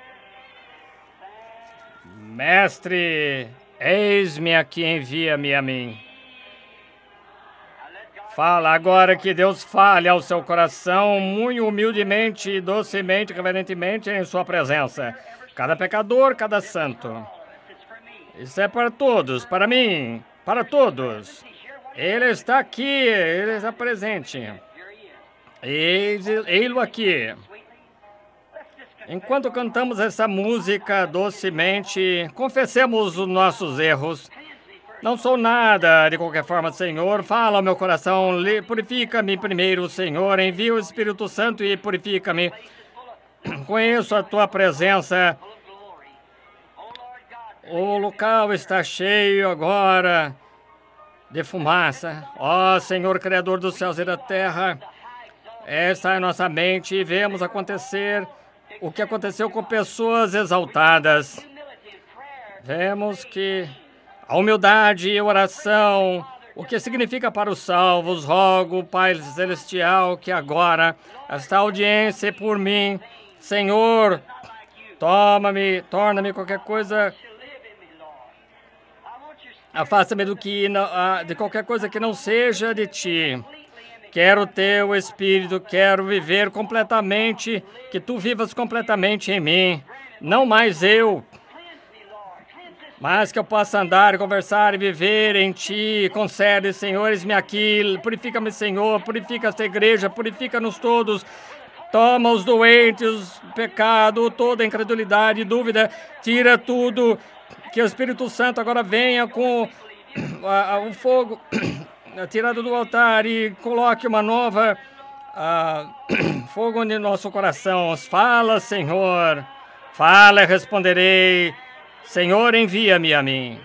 Mestre, eis-me aqui, envia-me a mim. Fala agora, que Deus fale ao seu coração, muito humildemente, docemente, reverentemente em sua presença. Cada pecador, cada santo. Isso é para todos, para mim, para todos. Ele está aqui, ele está presente. Eis-lo aqui. Enquanto cantamos essa música docemente, confessemos os nossos erros. Não sou nada de qualquer forma, Senhor. Fala ao meu coração, purifica-me primeiro, Senhor. Envia o Espírito Santo e purifica-me. Conheço a tua presença. O local está cheio agora de fumaça. Ó Senhor, Criador dos céus e da terra, esta é a nossa mente e vemos acontecer o que aconteceu com pessoas exaltadas. Vemos que a humildade e a oração, o que significa para os salvos, rogo, Pai Celestial, que agora esta audiência é por mim. Senhor, torna-me qualquer coisa, afasta-me de qualquer coisa que não seja de Ti. Quero o Teu Espírito, quero viver completamente, que Tu vivas completamente em mim, não mais eu, mas que eu possa andar, conversar e viver em Ti. Concede, Senhor, eis-me aqui, purifica-me, Senhor, purifica esta igreja, purifica-nos todos. Toma os doentes, o pecado, toda a incredulidade, dúvida, tira tudo. Que o Espírito Santo agora venha com o fogo tirado do altar e coloque uma nova fogo no nosso coração. Fala, Senhor. Fala e responderei. Senhor, envia-me a mim.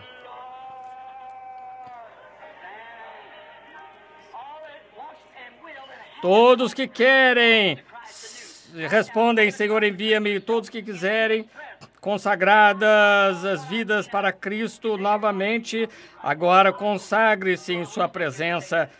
Todos que querem, respondem, Senhor, envia-me. Todos que quiserem, consagradas as vidas para Cristo novamente, agora consagre-se em sua presença.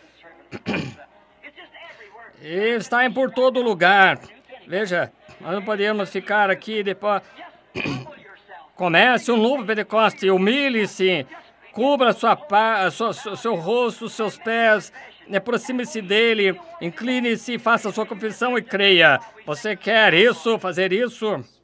E está por todo lugar. Veja, nós não podemos ficar aqui depois. Comece um novo Pentecoste, humilhe-se, cubra seu rosto, seus pés, aproxime-se dele, incline-se, faça sua confissão e creia. Você quer isso, fazer isso?